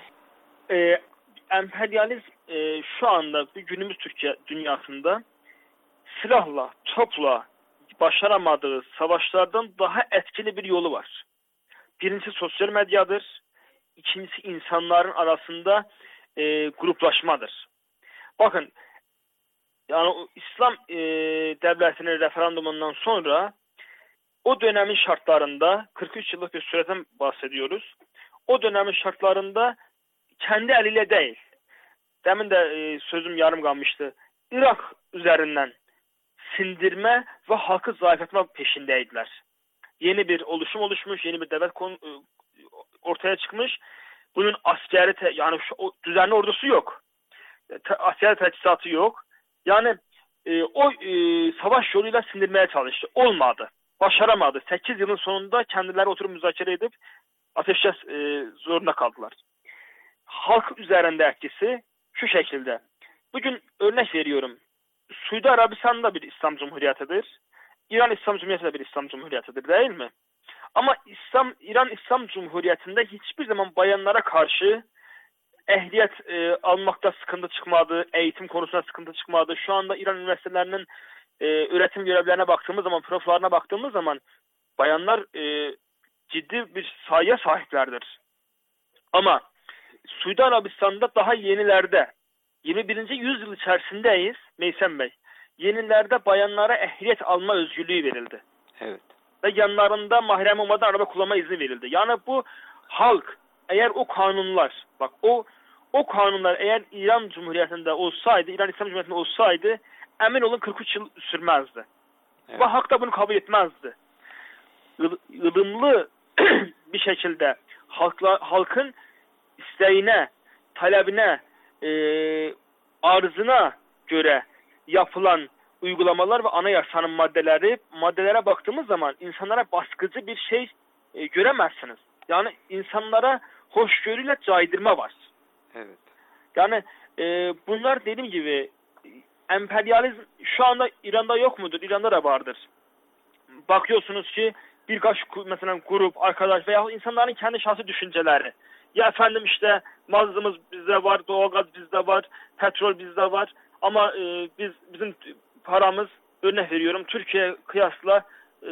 Emperyalizm şu anda günümüz Türkiye dünyasında silahla, topla başaramadığı savaşlardan daha etkili bir yolu var. Birincisi sosyal medyadır. İkincisi insanların arasında gruplaşmadır. Bakın, yani İslam devletinin referandumundan sonra o dönemin şartlarında 43 yıllık bir süreden bahsediyoruz. O dönemin şartlarında kendi eliyle değil. Demin de sözüm yarım kalmıştı. Irak üzerinden sindirme ve halkı zayıflatma peşindeydiler. Yeni bir oluşum oluşmuş, yeni bir devlet ortaya çıkmış. Bunun askeri, yani düzenli ordusu yok. Askeri teçhizatı yok. Yani o savaş yoluyla sindirmeye çalıştı. Olmadı. Başaramadı. 8 yılın sonunda kendileri oturup müzakere edip ateşkes zorunda kaldılar. Halk üzerinde etkisi şu şekilde. Bugün örnek veriyorum. Suudi Arabistan da bir İslam Cumhuriyetidir. İran İslam Cumhuriyeti de bir İslam Cumhuriyetidir, değil mi? Ama İran İslam Cumhuriyeti'nde hiçbir zaman bayanlara karşı ehliyet almakta sıkıntı çıkmadı, eğitim konusunda sıkıntı çıkmadı. Şu anda İran üniversitelerinin öğretim görevlerine baktığımız zaman, proflarına baktığımız zaman bayanlar ciddi bir sayıya sahiplerdir. Ama Suudi Arabistan'da daha yenilerde, 21. yüzyıl içerisindeyiz Meysem Bey. Yenilerde bayanlara ehliyet alma özgürlüğü verildi. Evet. Ve yanlarında mahrem olmadan araba kullanma izni verildi. Yani bu halk, eğer o kanunlar, bak o kanunlar eğer İran Cumhuriyeti'nde olsaydı, İran İslam Cumhuriyeti'nde olsaydı, emin olun 43 yıl sürmezdi. Evet. Ve halk da bunu kabul etmezdi. Ilımlı bir şekilde halkın isteğine, talebine, arzına göre yapılan uygulamalar ve anayasanın maddelere baktığımız zaman insanlara baskıcı bir şey göremezsiniz. Yani insanlara hoşgörüyle caydırma var. Evet. Yani bunlar dediğim gibi emperyalizm şu anda İran'da yok mudur? İran'da da vardır. Bakıyorsunuz ki birkaç mesela grup, arkadaş veya insanların kendi şahsi düşünceleri. Ya efendim işte mazlumuz bizde var, doğalgaz bizde var, petrol bizde var ama bizim paramız, örnek veriyorum, Türkiye kıyasla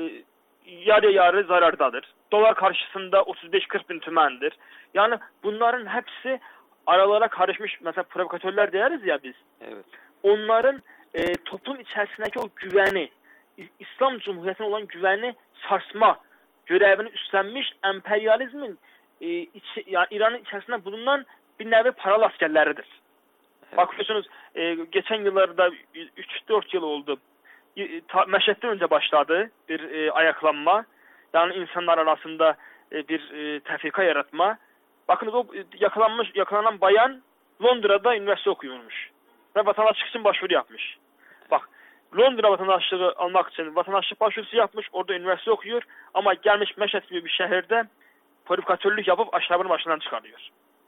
yarı yarı zarardadır. Dolar karşısında 35-40 bin tümendir. Yani bunların hepsi aralara karışmış, mesela provokatörler deriz ya biz. Evet. Onların toplum içerisindeki o güveni, İslam Cumhuriyeti'ne olan güveni sarsma görevini üstlenmiş emperyalizmin yani İran'ın içerisinde bulunan bir nevi paralı askerleridir. Evet. Bakıyorsunuz geçen yıllarda 3-4 yıl oldu. Meşed'den önce başladı bir ayaklanma. Yani insanlar arasında bir tefrika yaratma. Bakınız o yakalanan bayan Londra'da üniversite okuyormuş. Ve vatandaşlık için başvuru yapmış. Bak, Londra vatandaşlığı almak için vatandaşlık başvurusu yapmış. Orada üniversite okuyor. Ama gelmiş Meşed gibi bir şehirde provokatörlük yapıp aşağılarını başından çıkarıyor.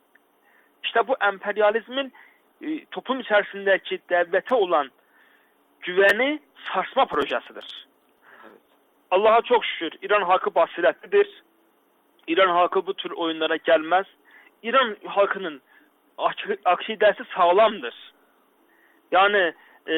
İşte bu emperyalizmin toplum içerisindeki devlete olan güveni sarsma projesidir. Evet. Allah'a çok şükür İran halkı basiretlidir. İran halkı bu tür oyunlara gelmez. İran halkının akidesi sağlamdır. Yani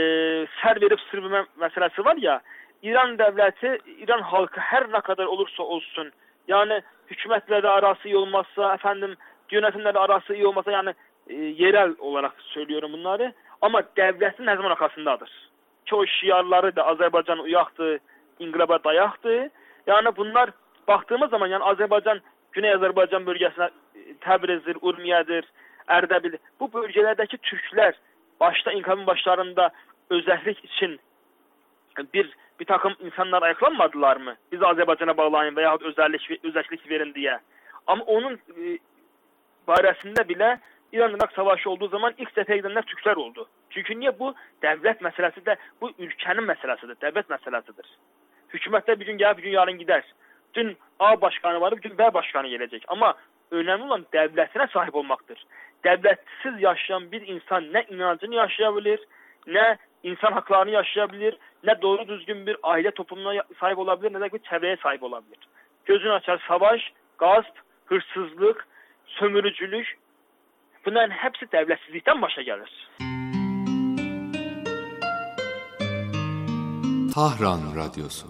ser verip sır verme meselesi var ya, İran devleti, İran halkı her ne kadar olursa olsun, yani hükümetle de arası iyi olmazsa, yönetimle de arası iyi olmazsa, yani yerel olarak söylüyorum bunları, ama devletin her zaman arkasındadır. Çoğu şiarları da Azerbaycan uyaktı, İngiliz'e dayaktı. Yani bunlar baktığımız zaman, yani Azerbaycan, Güney Azerbaycan bölgesine Təbriz'dir, Urmiye'dir, Erdebil, bu bölgelerdeki Türkler başta İnkılabın başlarında özellik için bir takım insanlar ayaklanmadılar mı? Biz Azərbaycana bağlayın və yaxud özəllik verin diye. Ama onun barəsində bile İran-Irak savaşı olduğu zaman ilk cəbhəyə gedənlər Türklər oldu. Çünkü niye? Bu devlet meselesi de bu ülkenin meselesidir, devlet meselesidir. Hükümetler bir gün gelir, bir gün yarın gider. Dün A başkanı var, bir gün B başkanı gelecek. Ama önemli olan devletine sahip olmaktır. Devletsiz yaşayan bir insan ne inancını yaşayabilir, ne insan haklarını yaşayabilir, ne doğru düzgün bir aile toplumuna sahip olabilir, ne de bir çevreye sahip olabilir. Gözünü açar savaş, gasp, hırsızlık, sömürücülük, bunların hepsi devletsizlikten başa gelir. Tahran Radyosu.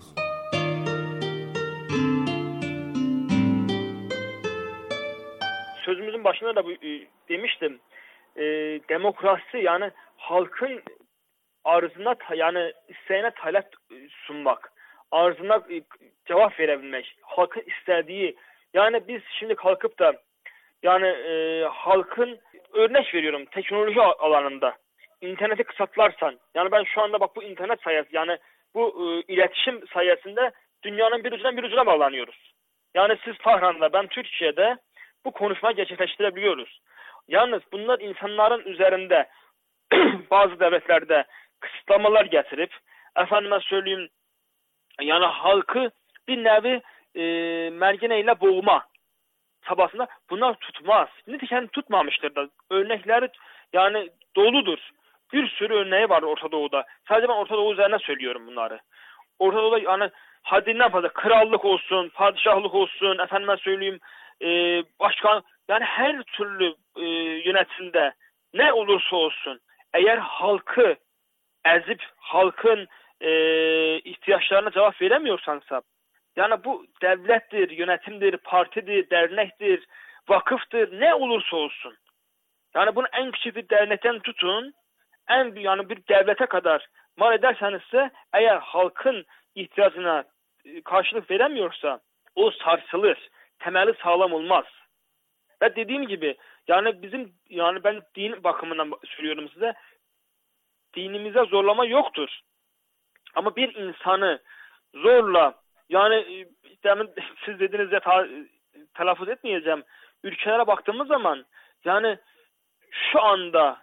Sözümüzün başında da demiştim. Demokrasi yani halkın arzına yani isteğine talep sunmak, arzına cevap verebilmek, halkın istediği. Yani biz şimdi kalkıp da yani halkın örnek veriyorum teknoloji alanında interneti kısaltlarsan, yani ben şu anda bak bu internet sayesinde yani bu iletişim sayesinde dünyanın bir ucundan bir ucuna bağlanıyoruz. Yani siz Tahran'da, ben Türkiye'de bu konuşmayı gerçekleştirebiliyoruz. Yalnız bunlar insanların üzerinde bazı devletlerde kısıtlamalar getirip efendime söyleyeyim yani halkı bir nevi mergeneyle boğma çabasında bunlar tutmaz. Nitekim tutmamıştır da. Örnekleri yani doludur. Bir sürü örneği var Orta Doğu'da. Sadece ben Orta Doğu üzerine söylüyorum bunları. Orta Doğu'da yani haddinden fazla krallık olsun, padişahlık olsun, efendime söyleyeyim başkan yani her türlü yönetimde ne olursa olsun eğer halkı ezip halkın ihtiyaçlarına cevap veremiyorsansa yani bu devlettir, yönetimdir, partidir, dernektir, vakıftır, ne olursa olsun. Yani bunu en küçük bir dernekten tutun, yani bir devlete kadar mal edersenizse eğer halkın ihtiyacına karşılık veremiyorsa o sarsılır, temeli sağlam olmaz. Ve dediğim gibi yani ben din bakımından söylüyorum size, dinimize zorlama yoktur. Ama bir insanı zorla yani demin siz dediniz ya telaffuz etmeyeceğim. Ülkelere baktığımız zaman yani şu anda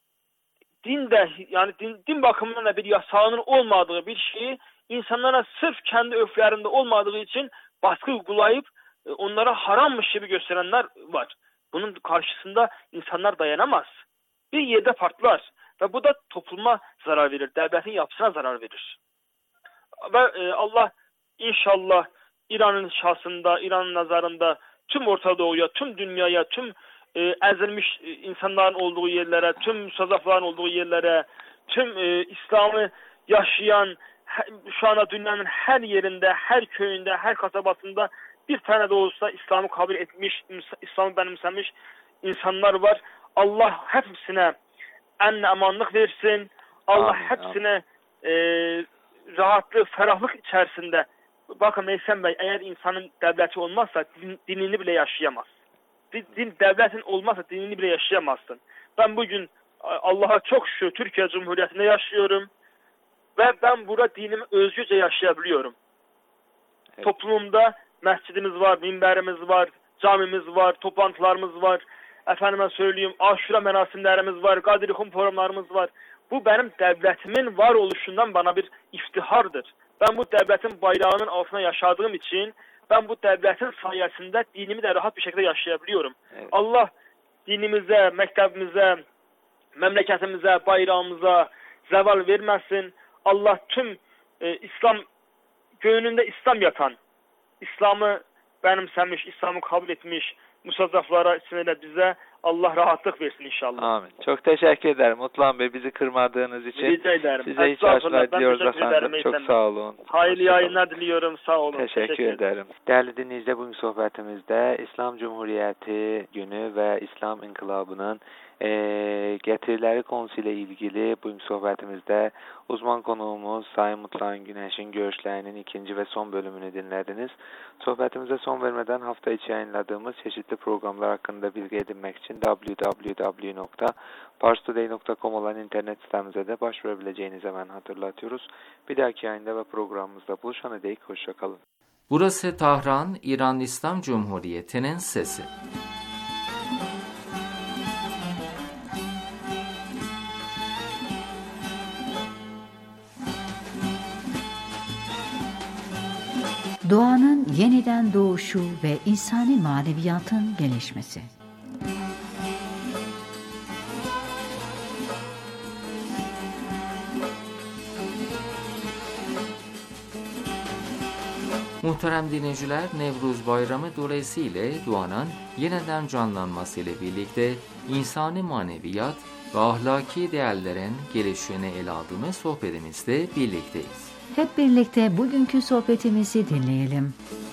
dinde yani din bakımından da bir yasağının olmadığı bir şeyi insanlara sırf kendi öflerinde olmadığı için baskı uygulayıp onlara harammış gibi gösterenler var. Bunun karşısında insanlar dayanamaz. Bir yerde patlar ve bu da topluma zarar verir, devletin yapısına zarar verir. Ve Allah İnşallah İran'ın şahsında, İran'ın nazarında tüm Orta Doğu'ya, tüm dünyaya, tüm ezilmiş insanların olduğu yerlere, tüm müstazafların olduğu yerlere, tüm İslam'ı yaşayan, şu anda dünyanın her yerinde, her köyünde, her kasabasında bir tane de olsa İslam'ı kabul etmiş, İslam'ı benimsemiş insanlar var. Allah hepsine emanlık versin. Allah hepsine rahatlık, ferahlık içerisinde. Bakın Meysen Bey, eğer insanın devleti olmazsa dinini bile yaşayamaz. Devletin olmazsa dinini bile yaşayamazsın. Ben bugün Allah'a çok şükür Türkiye Cumhuriyeti'nde yaşıyorum. Ve ben burada dinimi özgürce yaşayabiliyorum. Evet. Toplumumda mescidimiz var, minberimiz var, camimiz var, toplantılarımız var. Efendime söyleyeyim, aşura merasimlerimiz var, Kadri-Hum forumlarımız var. Bu benim devletimin var oluşundan bana bir iftihardır. Ben bu devletin bayrağının altına yaşadığım için ben bu devletin sayesinde dinimi de rahat bir şekilde yaşayabiliyorum. Evet. Allah dinimize, mektebimize, memleketimize, bayrağımıza zeval vermesin. Allah tüm İslam gönlünde İslam yatan, İslam'ı benimsemiş, İslam'ı kabul etmiş musazzaflara ismiyle bize Allah rahatlık versin inşallah. Amin. Çok teşekkür ederim Mutluhan Bey bizi kırmadığınız için. Rica ederim. Size hiç açma diliyoruz efendim. Çok sağ olun. Hayırlı yayınlar diliyorum. Sağ olun. Teşekkür ederim. Değerli dinleyiciler, bugün sohbetimizde İslam Cumhuriyeti günü ve İslam İnkılabı'nın getirileri konusuyla ilgili bugün sohbetimizde uzman konuğumuz Sayın Mutluhan Güneş'in görüşlerinin ikinci ve son bölümünü dinlediniz. Sohbetimize son vermeden hafta içi yayınladığımız çeşitli programlar hakkında bilgi edinmek için www.parstoday.com olan internet sitemize de başvurabileceğinizi hemen hatırlatıyoruz. Bir dahaki yayında ve programımızda buluşana dek hoşçakalın. Burası Tahran, İran İslam Cumhuriyeti'nin sesi. Doğanın yeniden doğuşu ve insani maneviyatın gelişmesi. Muhterem dinleyiciler, Nevruz Bayramı dolayısıyla doğanın yeniden canlanması ile birlikte insani maneviyat ve ahlaki değerlerin gelişini ele aldığımız sohbetimizde birlikteyiz. Hep birlikte bugünkü sohbetimizi dinleyelim.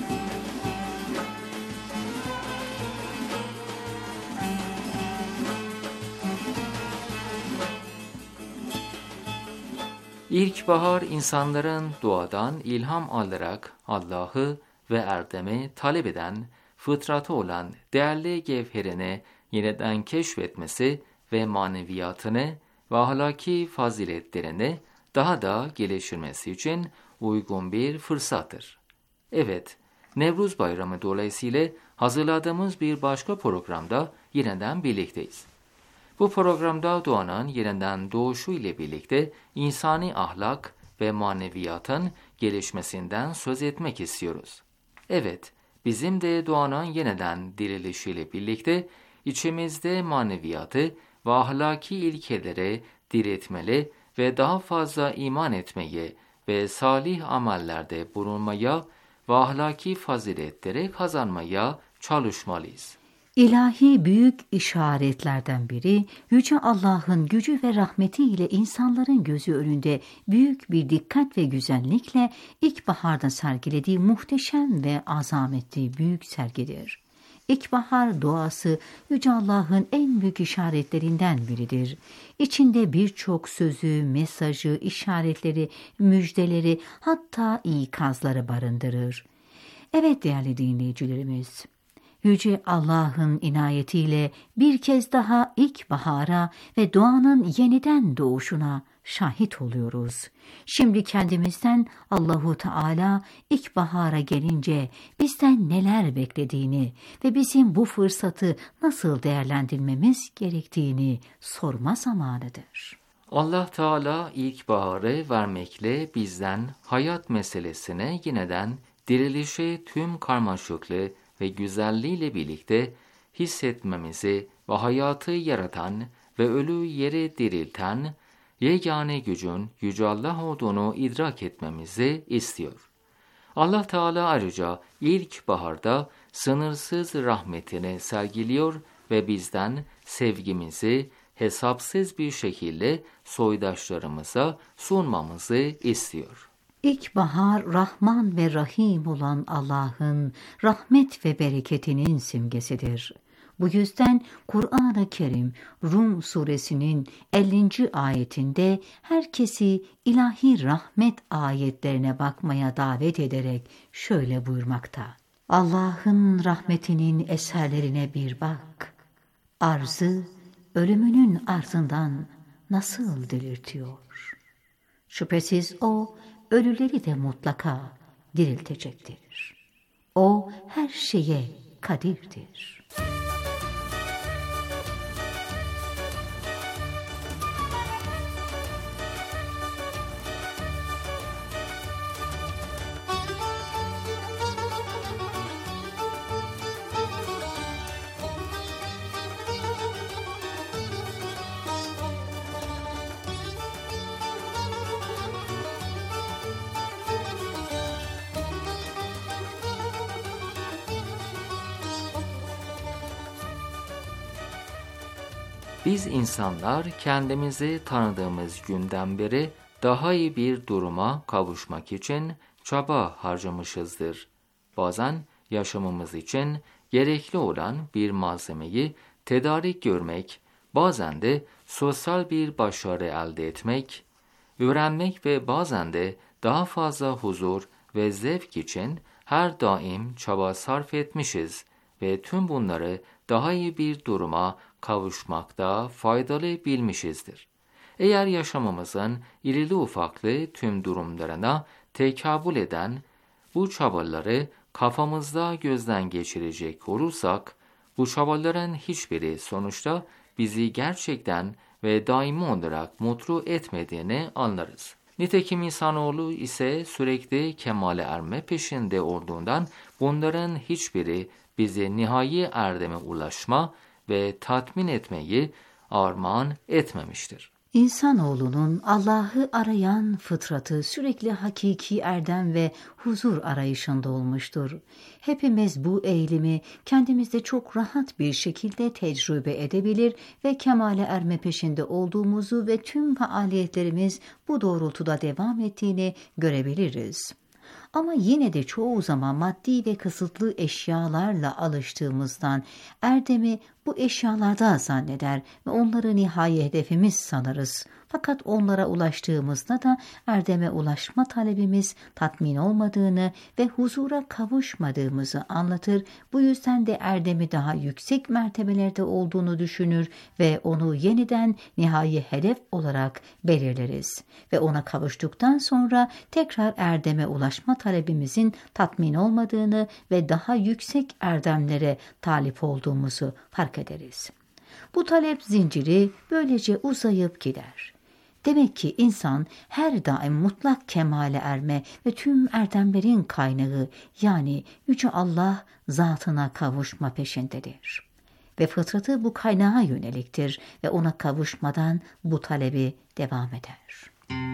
İlkbahar insanların doğadan ilham alarak Allah'ı ve erdemi talep eden, fıtratı olan değerli gevherini yeniden keşfetmesi ve maneviyatını ve ahlaki faziletlerini daha da geliştirmesi için uygun bir fırsattır. Evet, Nevruz Bayramı dolayısıyla hazırladığımız bir başka programda yeniden birlikteyiz. Bu programda doğanın yeniden doğuşu ile birlikte insani ahlak ve maneviyatın gelişmesinden söz etmek istiyoruz. Evet, bizim de doğanın yeniden dirilişiyle birlikte içimizde maneviyatı ve ahlaki ilkelere diretmeli ve daha fazla iman etmeyi ve salih amellerde bulunmaya ve ahlaki faziletleri kazanmaya çalışmalıyız. İlahi büyük işaretlerden biri, Yüce Allah'ın gücü ve rahmetiyle insanların gözü önünde büyük bir dikkat ve güzellikle ilkbaharda sergilediği muhteşem ve azametli büyük sergidir. İlkbahar doğası Yüce Allah'ın en büyük işaretlerinden biridir. İçinde birçok sözü, mesajı, işaretleri, müjdeleri, hatta ikazları barındırır. Evet değerli dinleyicilerimiz, Yüce Allah'ın inayetiyle bir kez daha ilkbahara ve doğanın yeniden doğuşuna şahit oluyoruz. Şimdi kendimizden Allahu Teala ilkbahara gelince bizden neler beklediğini ve bizim bu fırsatı nasıl değerlendirmemiz gerektiğini sorma zamanıdır. Allah Teala ilkbaharı vermekle bizden hayat meselesine yeniden dirilişe tüm karmaşıklığı ve güzelliğiyle birlikte hissetmemizi ve hayatı yaratan ve ölü yere dirilten yegane gücün Yüce Allah olduğunu idrak etmemizi istiyor. Allah Teala ayrıca ilkbaharda sınırsız rahmetini sergiliyor ve bizden sevgimizi hesapsız bir şekilde soydaşlarımıza sunmamızı istiyor. İlkbahar, Rahman ve Rahim olan Allah'ın rahmet ve bereketinin simgesidir. Bu yüzden Kur'an-ı Kerim Rum suresinin 50. ayetinde herkesi ilahi rahmet ayetlerine bakmaya davet ederek şöyle buyurmakta: Allah'ın rahmetinin eserlerine bir bak. Arzı ölümünün ardından nasıl diriltiyor? Şüphesiz O, ölüleri de mutlaka diriltecektir. O her şeye kadirdir. Biz insanlar kendimizi tanıdığımız günden beri daha iyi bir duruma kavuşmak için çaba harcamışızdır. Bazen yaşamımız için gerekli olan bir malzemeyi tedarik görmek, bazen de sosyal bir başarı elde etmek, öğrenmek ve bazen de daha fazla huzur ve zevk için her daim çaba sarf etmişiz ve tüm bunları daha iyi bir duruma kavuşmakta faydalı bilmişizdir. Eğer yaşamımızın irili ufaklı tüm durumlarına tekabül eden bu çabaları kafamızda gözden geçirecek olursak, bu çabaların hiçbiri sonuçta bizi gerçekten ve daimi olarak mutlu etmediğini anlarız. Nitekim insanoğlu ise sürekli kemale erme peşinde olduğundan bunların hiçbiri bizi nihai erdeme ulaşma ve tatmin etmeyi armağan etmemiştir. İnsanoğlunun Allah'ı arayan fıtratı sürekli hakiki erdem ve huzur arayışında olmuştur. Hepimiz bu eğilimi kendimizde çok rahat bir şekilde tecrübe edebilir ve kemale erme peşinde olduğumuzu ve tüm faaliyetlerimiz bu doğrultuda devam ettiğini görebiliriz. Ama yine de çoğu zaman maddi ve kısıtlı eşyalarla alıştığımızdan erdemi bu eşyalarda zanneder ve onları nihai hedefimiz sanırız. Fakat onlara ulaştığımızda da erdeme ulaşma talebimiz tatmin olmadığını ve huzura kavuşmadığımızı anlatır. Bu yüzden de erdemi daha yüksek mertebelerde olduğunu düşünür ve onu yeniden nihai hedef olarak belirleriz. Ve ona kavuştuktan sonra tekrar erdeme ulaşma talebimizin tatmin olmadığını ve daha yüksek erdemlere talip olduğumuzu fark ederiz. Bu talep zinciri böylece uzayıp gider. Demek ki insan her daim mutlak kemale erme ve tüm erdemlerin kaynağı yani Yüce Allah zatına kavuşma peşindedir. Ve fıtratı bu kaynağa yöneliktir ve ona kavuşmadan bu talebi devam eder.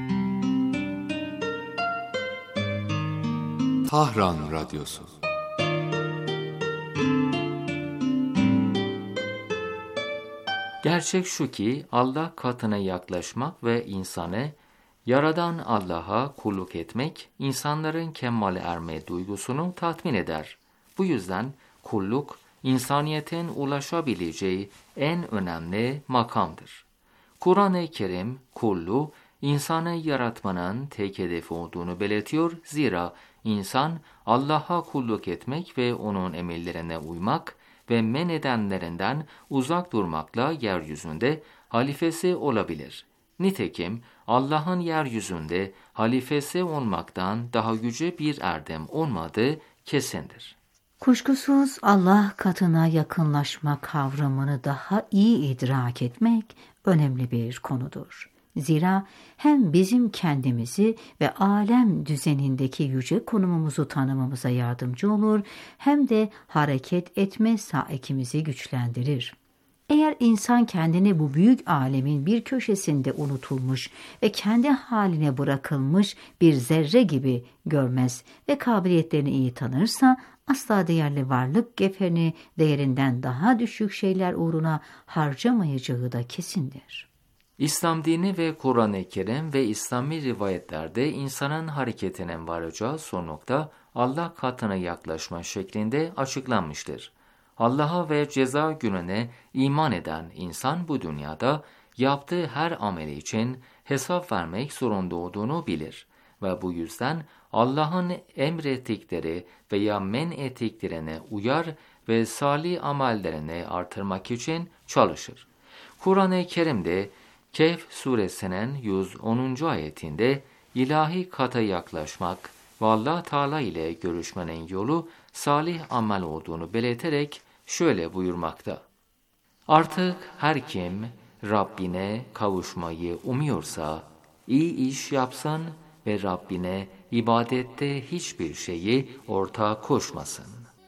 Tahran Radyosu. Gerçek şu ki Allah katına yaklaşmak ve insanı yaradan Allah'a kulluk etmek insanların kemale erme duygusunu tatmin eder. Bu yüzden kulluk insaniyetin ulaşabileceği en önemli makamdır. Kur'an-ı Kerim kulluğu insanı yaratmanın tek hedefi olduğunu belirtiyor. Zira insan Allah'a kulluk etmek ve onun emirlerine uymak ve men edenlerinden uzak durmakla yeryüzünde halifesi olabilir. Nitekim Allah'ın yeryüzünde halifesi olmaktan daha yüce bir erdem olmadığı kesindir. Kuşkusuz Allah katına yakınlaşma kavramını daha iyi idrak etmek önemli bir konudur. Zira hem bizim kendimizi ve alem düzenindeki yüce konumumuzu tanımamıza yardımcı olur, hem de hareket etme saikimizi güçlendirir. Eğer insan kendini bu büyük alemin bir köşesinde unutulmuş ve kendi haline bırakılmış bir zerre gibi görmez ve kabiliyetlerini iyi tanırsa, asla değerli varlık geferini değerinden daha düşük şeyler uğruna harcamayacağı da kesindir. İslam dini ve Kur'an-ı Kerim ve İslami rivayetlerde insanın hareketinin varacağı son nokta Allah katına yaklaşma şeklinde açıklanmıştır. Allah'a ve ceza gününe iman eden insan bu dünyada yaptığı her ameli için hesap vermek zorunda olduğunu bilir ve bu yüzden Allah'ın emrettikleri veya men ettiklerine uyar ve salih amellerini artırmak için çalışır. Kur'an-ı Kerim'de Kehf suresinin 110. ayetinde ilahi kata yaklaşmak ve Allah Teala ile görüşmenin yolu salih amel olduğunu belirterek şöyle buyurmakta. Artık her kim Rabbine kavuşmayı umuyorsa iyi iş yapsın ve Rabbine ibadette hiçbir şeyi ortağa koşmasın.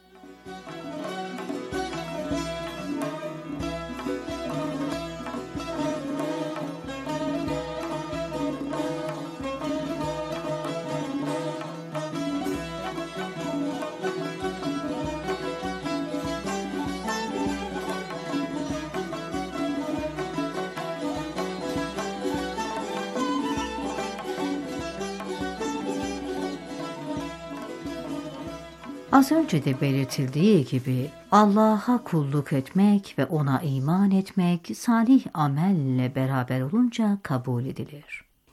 Az önce de belirtildiği gibi Allah'a kulluk etmek ve ona iman etmek salih amelle beraber olunca kabul edilir.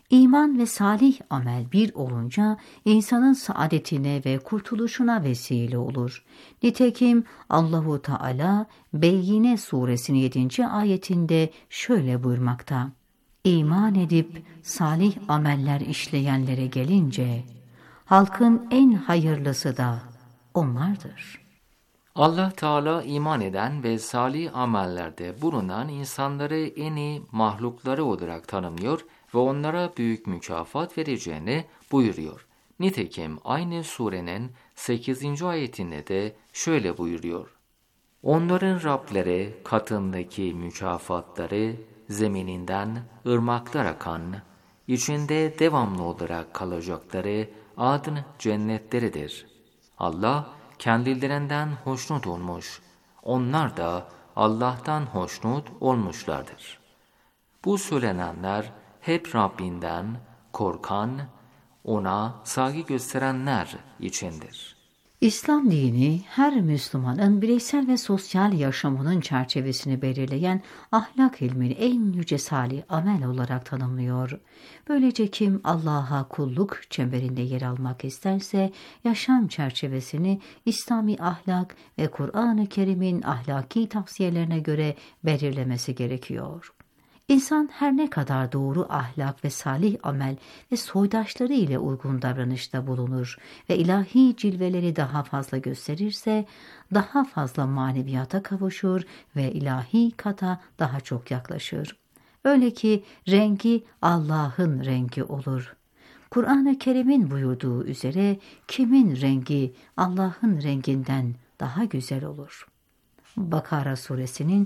İman ve salih amel bir olunca insanın saadetine ve kurtuluşuna vesile olur. Nitekim Allahu Teala Beyyine suresinin 7. ayetinde şöyle buyurmakta: İman edip salih ameller işleyenlere gelince halkın en hayırlısı da onlardır. Allah Teala iman eden ve salih amellerde bulunan insanları en iyi mahlukları olarak tanımlıyor ve onlara büyük mükafat vereceğini buyuruyor. Nitekim aynı surenin 8. ayetinde de şöyle buyuruyor: Onların Rableri katındaki mükafatları zemininden ırmaklar akan, içinde devamlı olarak kalacakları adın cennetleridir. Allah kendilerinden hoşnut olmuş, onlar da Allah'tan hoşnut olmuşlardır. Bu söylenenler hep Rabbinden korkan, ona saygı gösterenler içindir. İslam dini her Müslümanın bireysel ve sosyal yaşamının çerçevesini belirleyen ahlak ilmini en yüce salih amel olarak tanımlıyor. Böylece kim Allah'a kulluk çemberinde yer almak isterse yaşam çerçevesini İslami ahlak ve Kur'an-ı Kerim'in ahlaki tavsiyelerine göre belirlemesi gerekiyor. İnsan her ne kadar doğru ahlak ve salih amel ve soydaşları ile uygun davranışta bulunur ve ilahi cilveleri daha fazla gösterirse daha fazla maneviyata kavuşur ve ilahi kata daha çok yaklaşır. Öyle ki rengi Allah'ın rengi olur. Kur'an-ı Kerim'in buyurduğu üzere kimin rengi Allah'ın renginden daha güzel olur. Bakara suresinin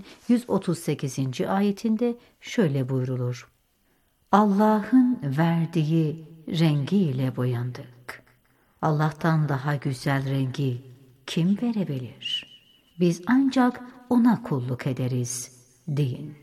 138. ayetinde şöyle buyrulur: Allah'ın verdiği rengiyle boyandık. Allah'tan daha güzel rengi kim verebilir? Biz ancak ona kulluk ederiz deyin.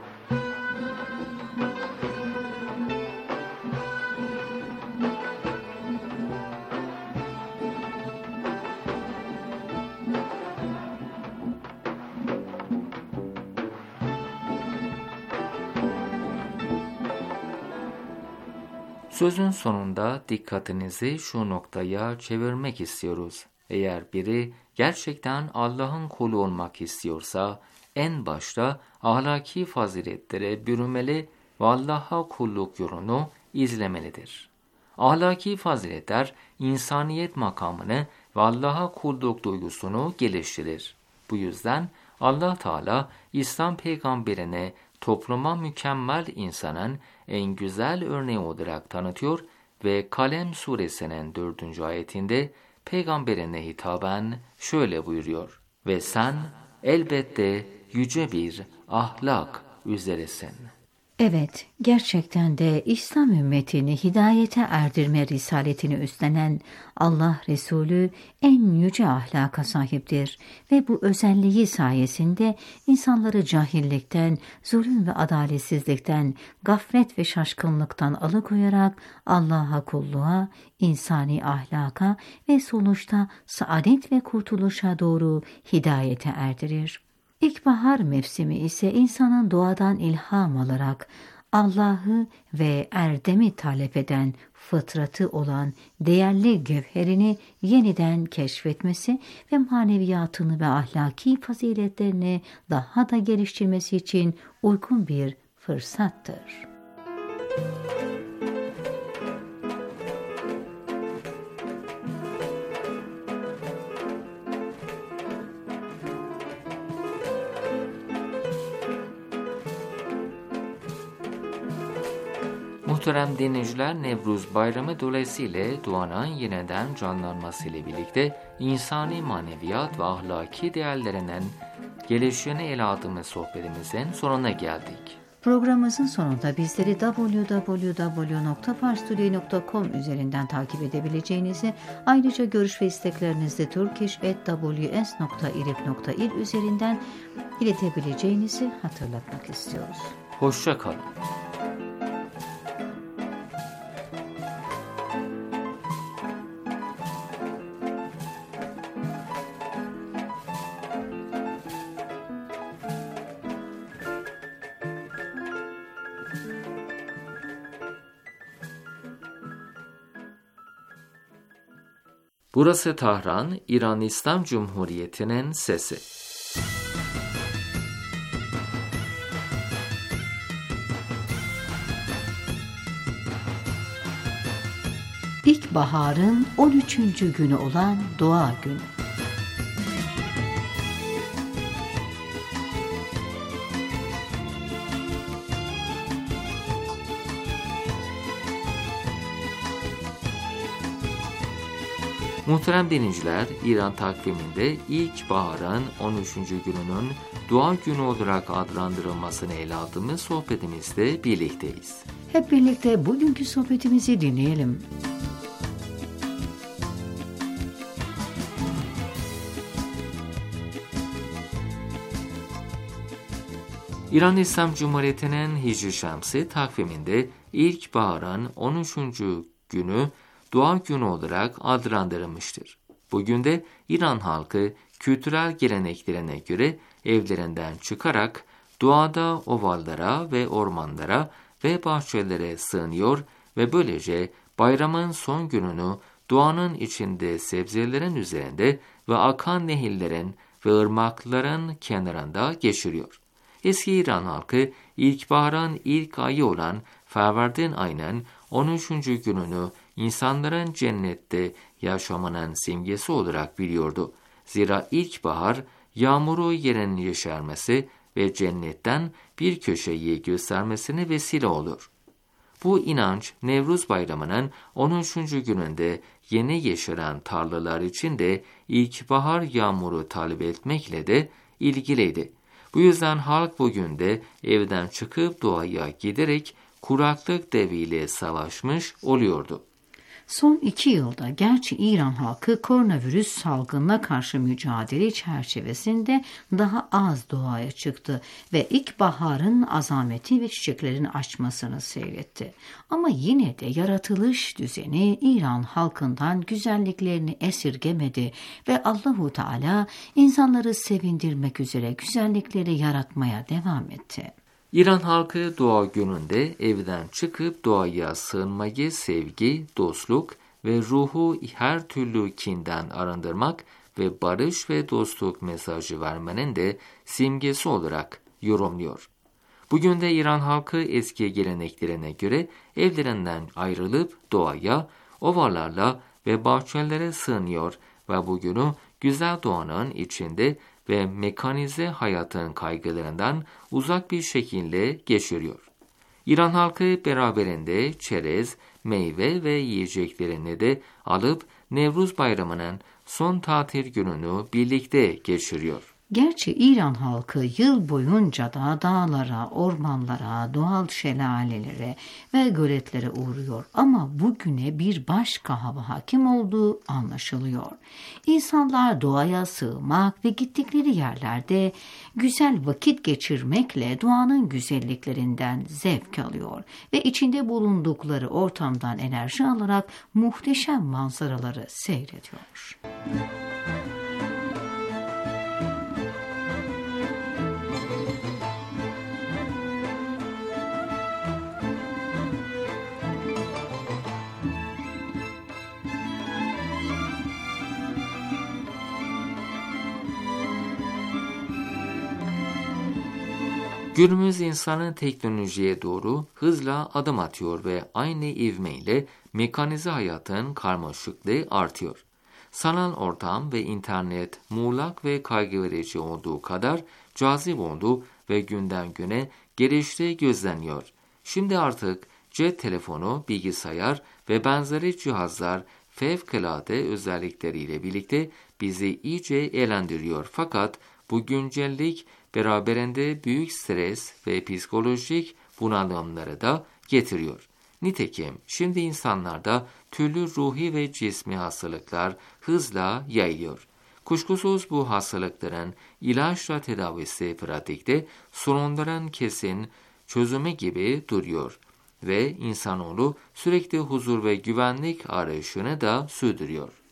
Sözün sonunda dikkatinizi şu noktaya çevirmek istiyoruz. Eğer biri gerçekten Allah'ın kulu olmak istiyorsa, en başta ahlaki faziletlere bürünmeli ve Allah'a kulluk yolunu izlemelidir. Ahlaki faziletler, insaniyet makamını ve Allah'a kulluk duygusunu geliştirir. Bu yüzden Allah Teala, İslam peygamberine topluma mükemmel insanın en güzel örneği olarak tanıtıyor ve Kalem suresinin 4. ayetinde peygamberine hitaben şöyle buyuruyor: Ve sen elbette yüce bir ahlak üzeresin. Evet, gerçekten de İslam ümmetini hidayete erdirme risaletini üstlenen Allah Resulü en yüce ahlaka sahiptir ve bu özelliği sayesinde insanları cahillikten, zulüm ve adaletsizlikten, gaflet ve şaşkınlıktan alıkoyarak Allah'a kulluğa, insani ahlaka ve sonuçta saadet ve kurtuluşa doğru hidayete erdirir. İlkbahar mevsimi ise insanın doğadan ilham alarak Allah'ı ve erdemi talep eden fıtratı olan değerli gevherini yeniden keşfetmesi ve maneviyatını ve ahlaki faziletlerini daha da geliştirmesi için uygun bir fırsattır. Muhterem dinleyiciler, Nevruz Bayramı dolayısıyla duanın yeniden canlanmasıyla birlikte insani maneviyat ve ahlaki değerlerinin gelişini ele aldığımız sohbetimizin sonuna geldik. Programımızın sonunda bizleri www.parstoday.com üzerinden takip edebileceğinizi, ayrıca görüş ve isteklerinizi turkish@ws.irib.il üzerinden iletebileceğinizi hatırlatmak istiyoruz. Hoşça kalın. Burası Tahran, İran İslam Cumhuriyeti'nin sesi. İlkbaharın 13. günü olan Doğa Günü. Muhterem dinleyiciler, İran takviminde ilkbaharın 13. gününün Doğa Günü olarak adlandırılmasını ele aldığımız sohbetimizde birlikteyiz. Hep birlikte bugünkü sohbetimizi dinleyelim. İran İslam Cumhuriyeti'nin Hicri Şemsi takviminde ilkbaharın 13. günü Doğa Günü olarak adlandırılmıştır. Bugün de İran halkı kültürel geleneklerine göre evlerinden çıkarak doğada ovallara ve ormanlara ve bahçelere sığınıyor ve böylece bayramın son gününü doğanın içinde sebzelerin üzerinde ve akan nehirlerin ve ırmakların kenarında geçiriyor. Eski İran halkı ilkbaharın ilk ayı olan Ferverdin ayının 13. gününü insanların cennette yaşamanın simgesi olarak biliyordu. Zira ilkbahar yağmuru yerin yeşermesi ve cennetten bir köşeyi göstermesine vesile olur. Bu inanç Nevruz Bayramı'nın 13. gününde yeni yeşeren tarlalar için de ilkbahar yağmuru talep etmekle de ilgiliydi. Bu yüzden halk bugün de evden çıkıp doğaya giderek kuraklık deviyle savaşmış oluyordu. Son 2 yılda gerçi İran halkı koronavirüs salgınına karşı mücadele çerçevesinde daha az doğaya çıktı ve ilkbaharın azameti ve çiçeklerin açmasını seyretti. Ama yine de yaratılış düzeni İran halkından güzelliklerini esirgemedi ve Allahu Teala insanları sevindirmek üzere güzellikleri yaratmaya devam etti. İran halkı Doğa Günü'nde evden çıkıp doğaya sığınmayı sevgi, dostluk ve ruhu her türlü kinden arındırmak ve barış ve dostluk mesajı vermenin de simgesi olarak yorumluyor. Bugün de İran halkı eski geleneklerine göre evlerinden ayrılıp doğaya, ovalarla ve bahçelere sığınıyor ve bugünü güzel doğanın içinde ve mekanize hayatın kaygılarından uzak bir şekilde geçiriyor. İran halkı beraberinde çerez, meyve ve yiyeceklerini de alıp Nevruz Bayramı'nın son tatil gününü birlikte geçiriyor. Gerçi İran halkı yıl boyunca da dağlara, ormanlara, doğal şelalelere ve göletlere uğruyor ama bugüne bir başka hava hakim olduğu anlaşılıyor. İnsanlar doğaya sığmak ve gittikleri yerlerde güzel vakit geçirmekle doğanın güzelliklerinden zevk alıyor ve içinde bulundukları ortamdan enerji alarak muhteşem manzaraları seyrediyor. Günümüz insanı teknolojiye doğru hızla adım atıyor ve aynı ivmeyle mekanize hayatın karmaşıklığı artıyor. Sanal ortam ve internet muğlak ve kaygı verici olduğu kadar cazip oldu ve günden güne geliştiği gözleniyor. Şimdi artık cep telefonu, bilgisayar ve benzeri cihazlar fevkalade özellikleriyle birlikte bizi iyice eğlendiriyor. Fakat bu güncellik beraberinde büyük stres ve psikolojik bunalımları da getiriyor. Nitekim şimdi insanlarda türlü ruhi ve cismi hastalıklar hızla yayılıyor. Kuşkusuz bu hastalıkların ilaçla tedavisi pratikte sorunların kesin çözümü gibi duruyor ve insanoğlu sürekli huzur ve güvenlik arayışını da sürdürüyor.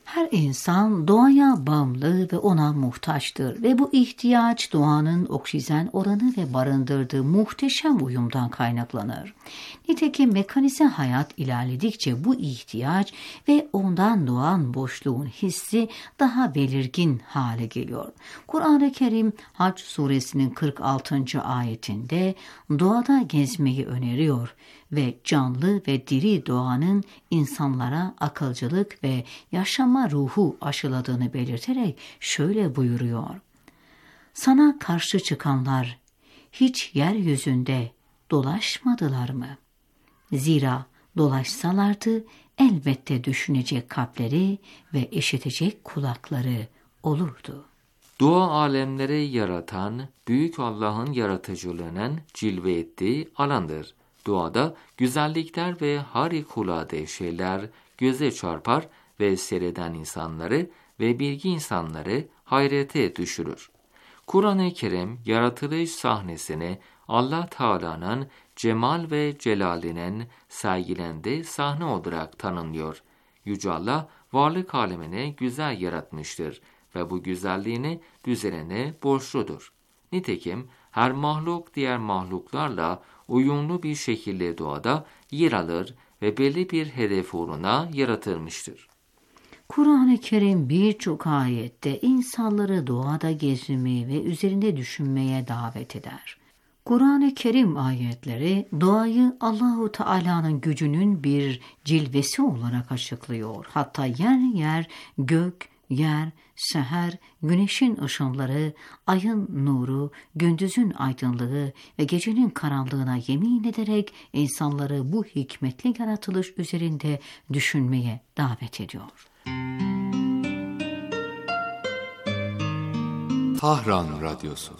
Her insan doğaya bağımlı ve ona muhtaçtır ve bu ihtiyaç doğanın oksijen oranı ve barındırdığı muhteşem uyumdan kaynaklanır. Nitekim mekanize hayat ilerledikçe bu ihtiyaç ve ondan doğan boşluğun hissi daha belirgin hale geliyor. Kur'an-ı Kerim Hac suresinin 46. ayetinde doğada gezmeyi öneriyor ve canlı ve diri doğanın insanlara akılcılık ve yaşama ruhu aşıladığını belirterek şöyle buyuruyor. Sana karşı çıkanlar hiç yeryüzünde dolaşmadılar mı? Zira dolaşsalardı elbette düşünecek kalpleri ve işitecek kulakları olurdu. Doğa alemleri yaratan büyük Allah'ın yaratıcılığının cilve ettiği alandır. Doğada güzellikler ve harikulade şeyler göze çarpar ve seyreden insanları ve bilgi insanları hayrete düşürür. Kur'an-ı Kerim yaratılış sahnesini Allah Teala'nın cemal ve celalinin sergilendiği sahne olarak tanımlıyor. Yüce Allah varlık alemini güzel yaratmıştır ve bu güzelliğini düzenine borçludur. Nitekim her mahluk diğer mahluklarla uyumlu bir şekilde doğada yer alır ve belli bir hedef uğruna yaratılmıştır. Kur'an-ı Kerim birçok ayette insanları doğada gezmeye ve üzerinde düşünmeye davet eder. Kur'an-ı Kerim ayetleri doğayı Allahu Teala'nın gücünün bir cilvesi olarak açıklıyor. Hatta yer yer gök, yer, seher, güneşin ışınları, ayın nuru, gündüzün aydınlığı ve gecenin karanlığına yemin ederek insanları bu hikmetli yaratılış üzerinde düşünmeye davet ediyor. Tahran Radyosu.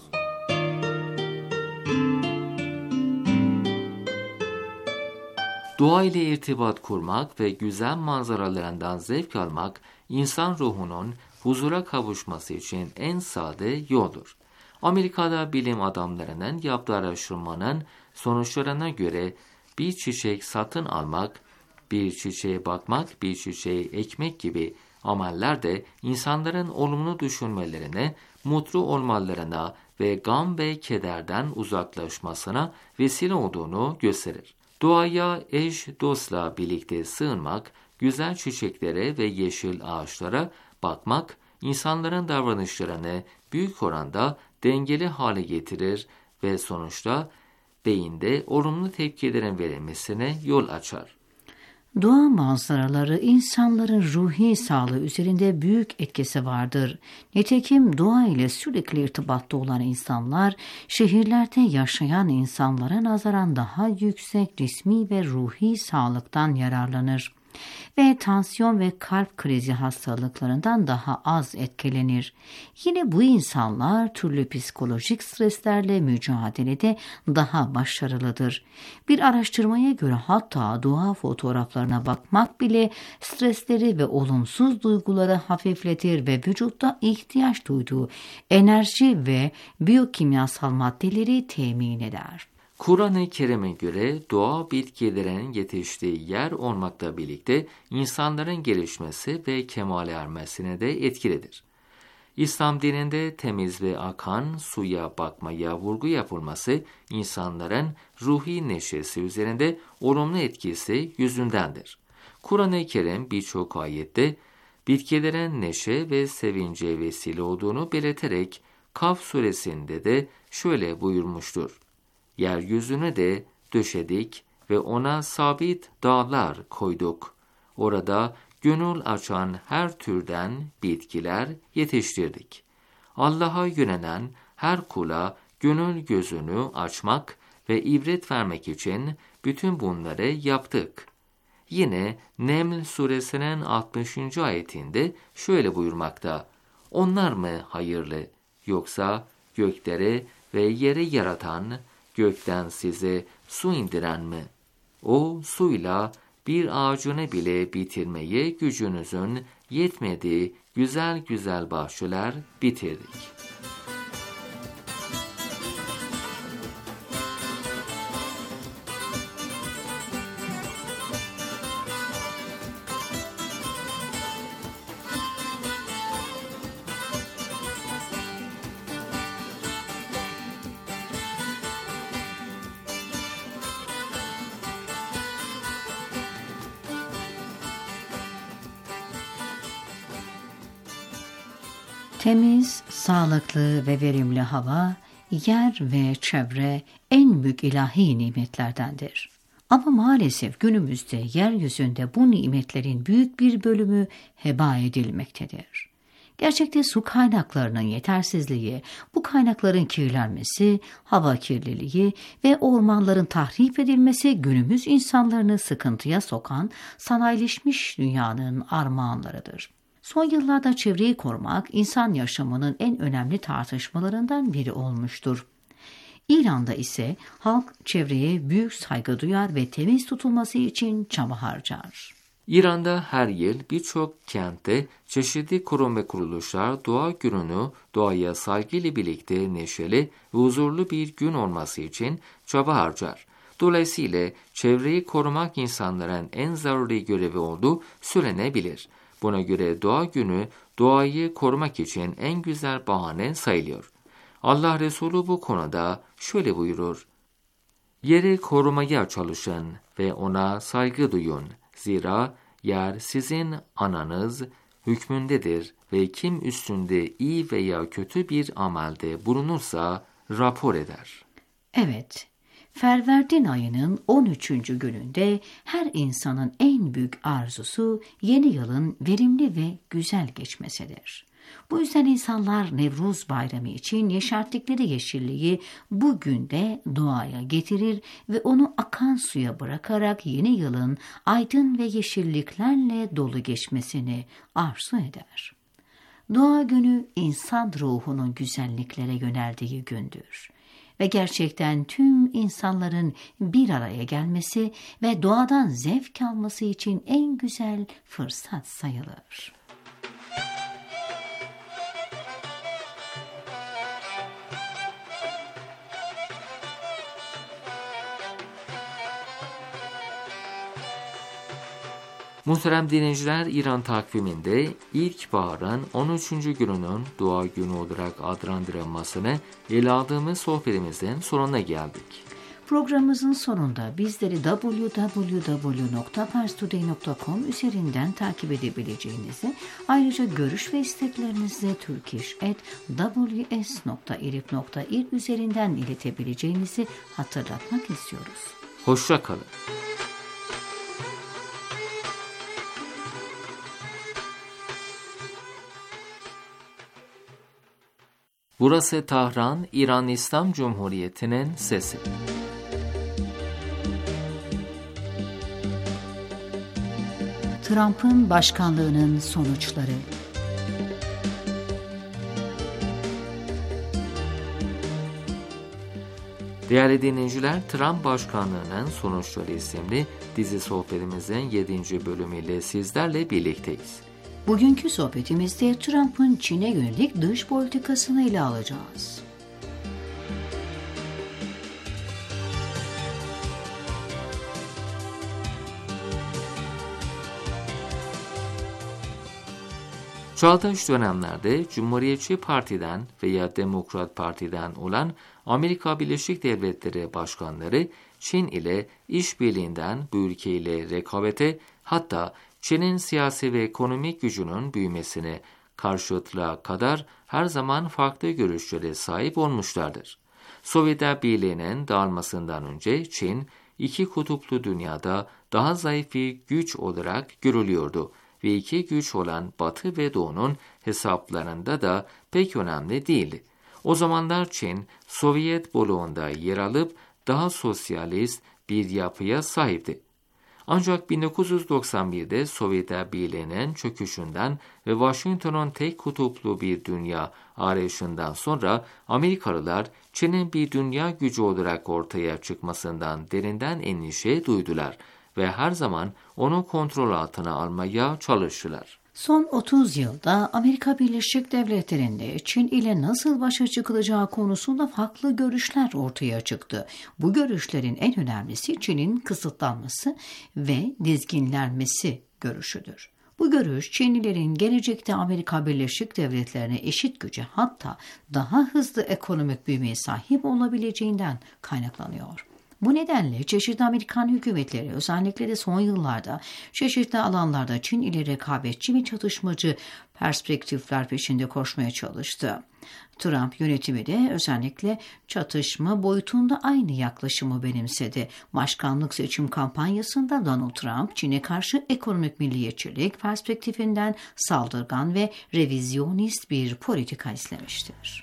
Doğa ile irtibat kurmak ve güzel manzaralarından zevk almak, insan ruhunun huzura kavuşması için en sade yoldur. Amerika'da bilim adamlarının yaptığı araştırmanın sonuçlarına göre bir çiçek satın almak, bir çiçeğe bakmak, bir çiçeği ekmek gibi ameller de insanların olumlu düşünmelerine, mutlu olmalarına ve gam ve kederden uzaklaşmasına vesile olduğunu gösterir. Doğaya eş dostla birlikte sığınmak, güzel çiçeklere ve yeşil ağaçlara bakmak, insanların davranışlarını büyük oranda dengeli hale getirir ve sonuçta beyinde olumlu tepkilerin verilmesine yol açar. Doğa manzaraları insanların ruhi sağlığı üzerinde büyük etkisi vardır. Nitekim doğa ile sürekli irtibatta olan insanlar, şehirlerde yaşayan insanlara nazaran daha yüksek cismi ve ruhi sağlıktan yararlanır ve tansiyon ve kalp krizi hastalıklarından daha az etkilenir. Yine bu insanlar türlü psikolojik streslerle mücadelede daha başarılıdır. Bir araştırmaya göre hatta doğa fotoğraflarına bakmak bile stresleri ve olumsuz duyguları hafifletir ve vücutta ihtiyaç duyduğu enerji ve biyokimyasal maddeleri temin eder. Kur'an-ı Kerim'e göre doğa bitkilerin yetiştiği yer olmakla birlikte insanların gelişmesi ve kemale ermesine de etkilidir. İslam dininde temiz ve akan suya bakmaya vurgu yapılması insanların ruhi neşesi üzerinde olumlu etkisi yüzündendir. Kur'an-ı Kerim birçok ayette bitkilerin neşe ve sevince vesile olduğunu belirterek Kaf suresinde de şöyle buyurmuştur. Yeryüzüne de döşedik ve ona sabit dağlar koyduk. Orada gönül açan her türden bitkiler yetiştirdik. Allah'a yönelen her kula gönül gözünü açmak ve ibret vermek için bütün bunları yaptık. Yine Neml suresinin 60. ayetinde şöyle buyurmakta. Onlar mı hayırlı, yoksa gökleri ve yeri yaratan, gökten size su indiren mi? O suyla bir ağacını bile bitirmeye gücünüzün yetmediği güzel güzel bahçeler bitirdik. Temiz, sağlıklı ve verimli hava, yer ve çevre en büyük ilahi nimetlerdendir. Ama maalesef günümüzde yeryüzünde bu nimetlerin büyük bir bölümü heba edilmektedir. Gerçekte su kaynaklarının yetersizliği, bu kaynakların kirlenmesi, hava kirliliği ve ormanların tahrip edilmesi günümüz insanlarını sıkıntıya sokan sanayileşmiş dünyanın armağanlarıdır. Son yıllarda çevreyi korumak insan yaşamının en önemli tartışmalarından biri olmuştur. İran'da ise halk çevreye büyük saygı duyar ve temiz tutulması için çaba harcar. İran'da her yıl birçok kentte çeşitli kurum ve kuruluşlar Doğa Günü'nü doğaya saygıyla birlikte neşeli ve huzurlu bir gün olması için çaba harcar. Dolayısıyla çevreyi korumak insanların en zaruri görevi olduğu söylenebilir. Buna göre Doğa Günü doğayı korumak için en güzel bahane sayılıyor. Allah Resulü bu konuda şöyle buyurur: "Yeri korumaya çalışın ve ona saygı duyun. Zira yer sizin ananız hükmündedir ve kim üstünde iyi veya kötü bir amelde bulunursa rapor eder." Evet, Ferverdin ayının 13. gününde her insanın en büyük arzusu yeni yılın verimli ve güzel geçmesidir. Bu yüzden insanlar Nevruz Bayramı için yeşerttikleri yeşilliği bu günde doğaya getirir ve onu akan suya bırakarak yeni yılın aydın ve yeşilliklerle dolu geçmesini arzu eder. Doğa günü insan ruhunun güzelliklere yöneldiği gündür. Ve gerçekten tüm insanların bir araya gelmesi ve doğadan zevk alması için en güzel fırsat sayılır. Muhterem dinleyiciler, İran takviminde ilkbaharın 13. gününün Doğa Günü olarak adlandırılmasını ele aldığımız sohbetimizin sonuna geldik. Programımızın sonunda bizleri www.parstoday.com üzerinden takip edebileceğinizi, ayrıca görüş ve isteklerinizi turkish@ws.irib.ir üzerinden iletebileceğinizi hatırlatmak istiyoruz. Hoşça kalın. Burası Tahran, İran İslam Cumhuriyeti'nin sesi. Trump'ın başkanlığının sonuçları. Değerli dinleyiciler, Trump başkanlığının sonuçları isimli dizi sohbetimizin 7. bölümüyle sizlerle birlikteyiz. Bugünkü sohbetimizde Trump'ın Çin'e yönelik dış politikasını ele alacağız. Çağdaş dönemlerde Cumhuriyetçi Parti'den veya Demokrat Parti'den olan Amerika Birleşik Devletleri başkanları Çin ile işbirliğinden bu ülkeyle rekabete, hatta Çin'in siyasi ve ekonomik gücünün büyümesine karşıtlığa kadar her zaman farklı görüşlere sahip olmuşlardır. Sovyet Birliği'nin dağılmasından önce Çin, iki kutuplu dünyada daha zayıf bir güç olarak görülüyordu ve iki güç olan Batı ve Doğu'nun hesaplarında da pek önemli değildi. O zamanlar Çin, Sovyet bloğunda yer alıp daha sosyalist bir yapıya sahipti. Ancak 1991'de Sovyet Birliği'nin çöküşünden ve Washington'un tek kutuplu bir dünya arayışından sonra Amerikalılar Çin'in bir dünya gücü olarak ortaya çıkmasından derinden endişe duydular ve her zaman onu kontrol altına almaya çalıştılar. Son 30 yılda Amerika Birleşik Devletleri'nde Çin ile nasıl başa çıkılacağı konusunda farklı görüşler ortaya çıktı. Bu görüşlerin en önemlisi Çin'in kısıtlanması ve dizginlenmesi görüşüdür. Bu görüş Çinlilerin gelecekte Amerika Birleşik Devletleri'ne eşit güce, hatta daha hızlı ekonomik büyümeye sahip olabileceğinden kaynaklanıyor. Bu nedenle çeşitli Amerikan hükümetleri özellikle de son yıllarda çeşitli alanlarda Çin ile rekabetçi ve çatışmacı perspektifler peşinde koşmaya çalıştı. Trump yönetimi de özellikle çatışma boyutunda aynı yaklaşımı benimsedi. Başkanlık seçim kampanyasında Donald Trump, Çin'e karşı ekonomik milliyetçilik perspektifinden saldırgan ve revizyonist bir politika izlemiştir.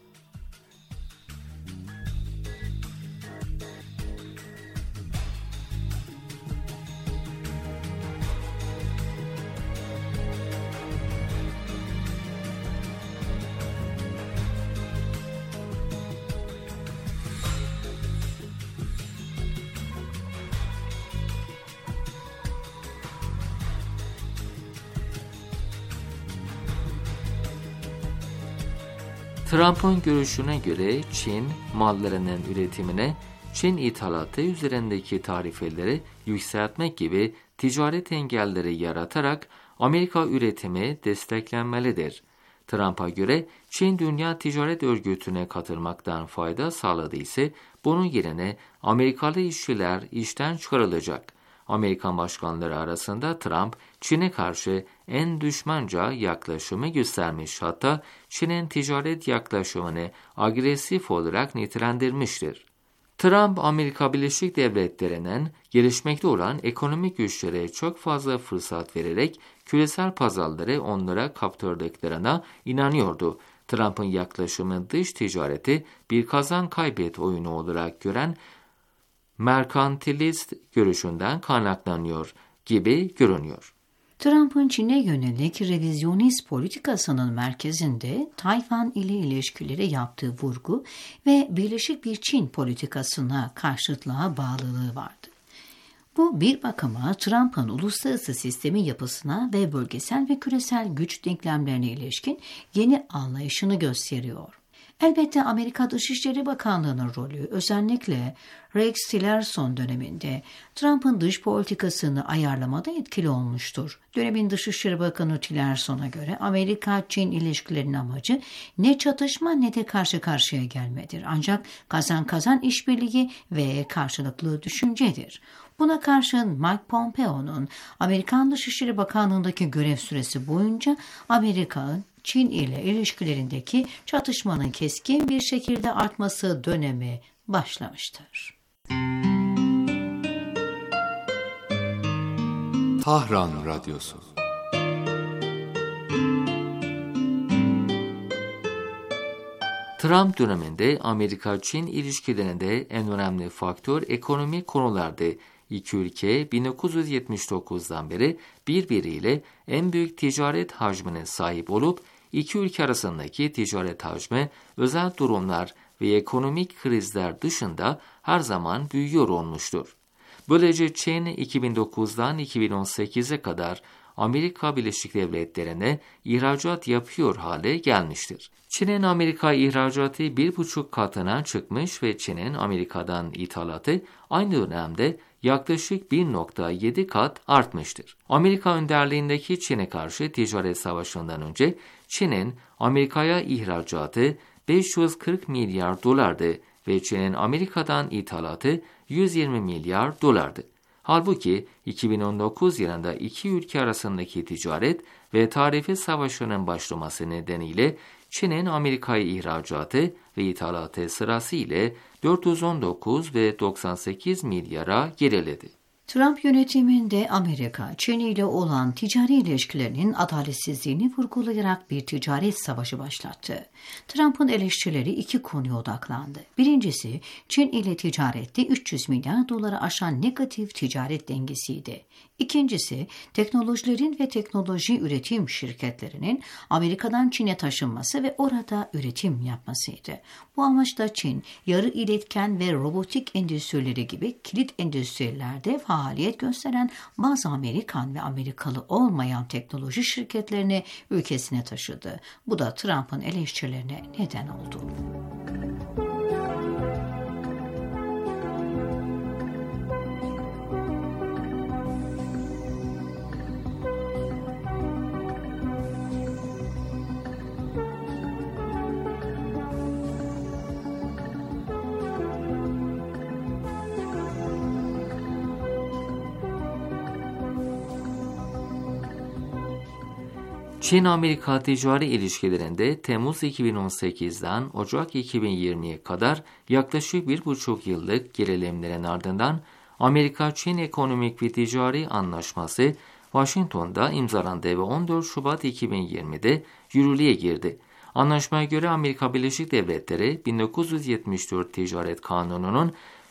Trump'ın görüşüne göre Çin mallarının üretimine, Çin ithalatı üzerindeki tarifeleri yükseltmek gibi ticaret engelleri yaratarak Amerika üretimi desteklenmelidir. Trump'a göre Çin Dünya Ticaret Örgütü'ne katılmaktan fayda sağladıysa bunun yerine Amerikalı işçiler işten çıkarılacak. Amerikan başkanları arasında Trump, Çin'e karşı en düşmanca yaklaşımı göstermiş, hatta Çin'in ticaret yaklaşımını agresif olarak nitelendirmiştir. Trump, Amerika Birleşik Devletleri'nin gelişmekte olan ekonomik güçlere çok fazla fırsat vererek küresel pazarları onlara kaptırdıklarına inanıyordu. Trump'ın yaklaşımı dış ticareti bir kazan kaybet oyunu olarak gören merkantilist görüşünden kaynaklanıyor gibi görünüyor. Trump'ın Çin'e yönelik revizyonist politikasının merkezinde Tayvan ile ilişkilere yaptığı vurgu ve birleşik bir Çin politikasına karşıtlığa bağlılığı vardı. Bu bir bakıma Trump'ın uluslararası sistemin yapısına ve bölgesel ve küresel güç denklemlerine ilişkin yeni anlayışını gösteriyor. Elbette Amerika Dışişleri Bakanlığı'nın rolü özellikle Rex Tillerson döneminde Trump'ın dış politikasını ayarlamada etkili olmuştur. Dönemin Dışişleri Bakanı Tillerson'a göre Amerika-Çin ilişkilerinin amacı ne çatışma ne de karşı karşıya gelmedir. Ancak kazan-kazan işbirliği ve karşılıklı düşüncedir. Buna karşın Mike Pompeo'nun Amerikan Dışişleri Bakanlığı'ndaki görev süresi boyunca Amerika'nın Çin ile ilişkilerindeki çatışmanın keskin bir şekilde artması dönemi başlamıştır. Tahran Radyosu. Trump döneminde Amerika-Çin ilişkilerinde en önemli faktör ekonomik konulardı. İki ülke 1979'dan beri birbiriyle en büyük ticaret hacmine sahip olup iki ülke arasındaki ticaret hacmi özel durumlar ve ekonomik krizler dışında her zaman büyüyor olmuştur. Böylece Çin 2009'dan 2018'e kadar Amerika Birleşik Devletleri'ne ihracat yapıyor hale gelmiştir. Çin'in Amerika ihracatı 1,5 katına çıkmış ve Çin'in Amerika'dan ithalatı aynı dönemde yaklaşık 1,7 kat artmıştır. Amerika önderliğindeki Çin'e karşı ticaret savaşından önce Çin'in Amerika'ya ihracatı 540 milyar dolardı ve Çin'in Amerika'dan ithalatı 120 milyar dolardı. Halbuki 2019 yılında iki ülke arasındaki ticaret ve tarife savaşının başlaması nedeniyle Çin'in Amerika'ya ihracatı ve ithalatı sırasıyla 419 ve 98 milyara geriledi. Trump yönetiminde Amerika, Çin ile olan ticari ilişkilerinin adaletsizliğini vurgulayarak bir ticaret savaşı başlattı. Trump'ın eleştirileri iki konuya odaklandı. Birincisi, Çin ile ticarette 300 milyar doları aşan negatif ticaret dengesiydi. İkincisi, teknolojilerin ve teknoloji üretim şirketlerinin Amerika'dan Çin'e taşınması ve orada üretim yapmasıydı. Bu amaçla Çin, yarı iletken ve robotik endüstrileri gibi kilit endüstrilerde faaliyet gösteren bazı Amerikan ve Amerikalı olmayan teknoloji şirketlerini ülkesine taşıdı. Bu da Trump'ın eleştirilerine neden oldu. Çin-Amerika ticari ilişkilerinde Temmuz 2018'den Ocak 2020'ye kadar yaklaşık 1,5 yıllık gerilimlerin ardından Amerika-Çin Ekonomik ve Ticari Anlaşması Washington'da imzalandı ve 14 Şubat 2020'de yürürlüğe girdi. Anlaşmaya göre Amerika Birleşik Devletleri 1974 Ticaret Kanunu'nun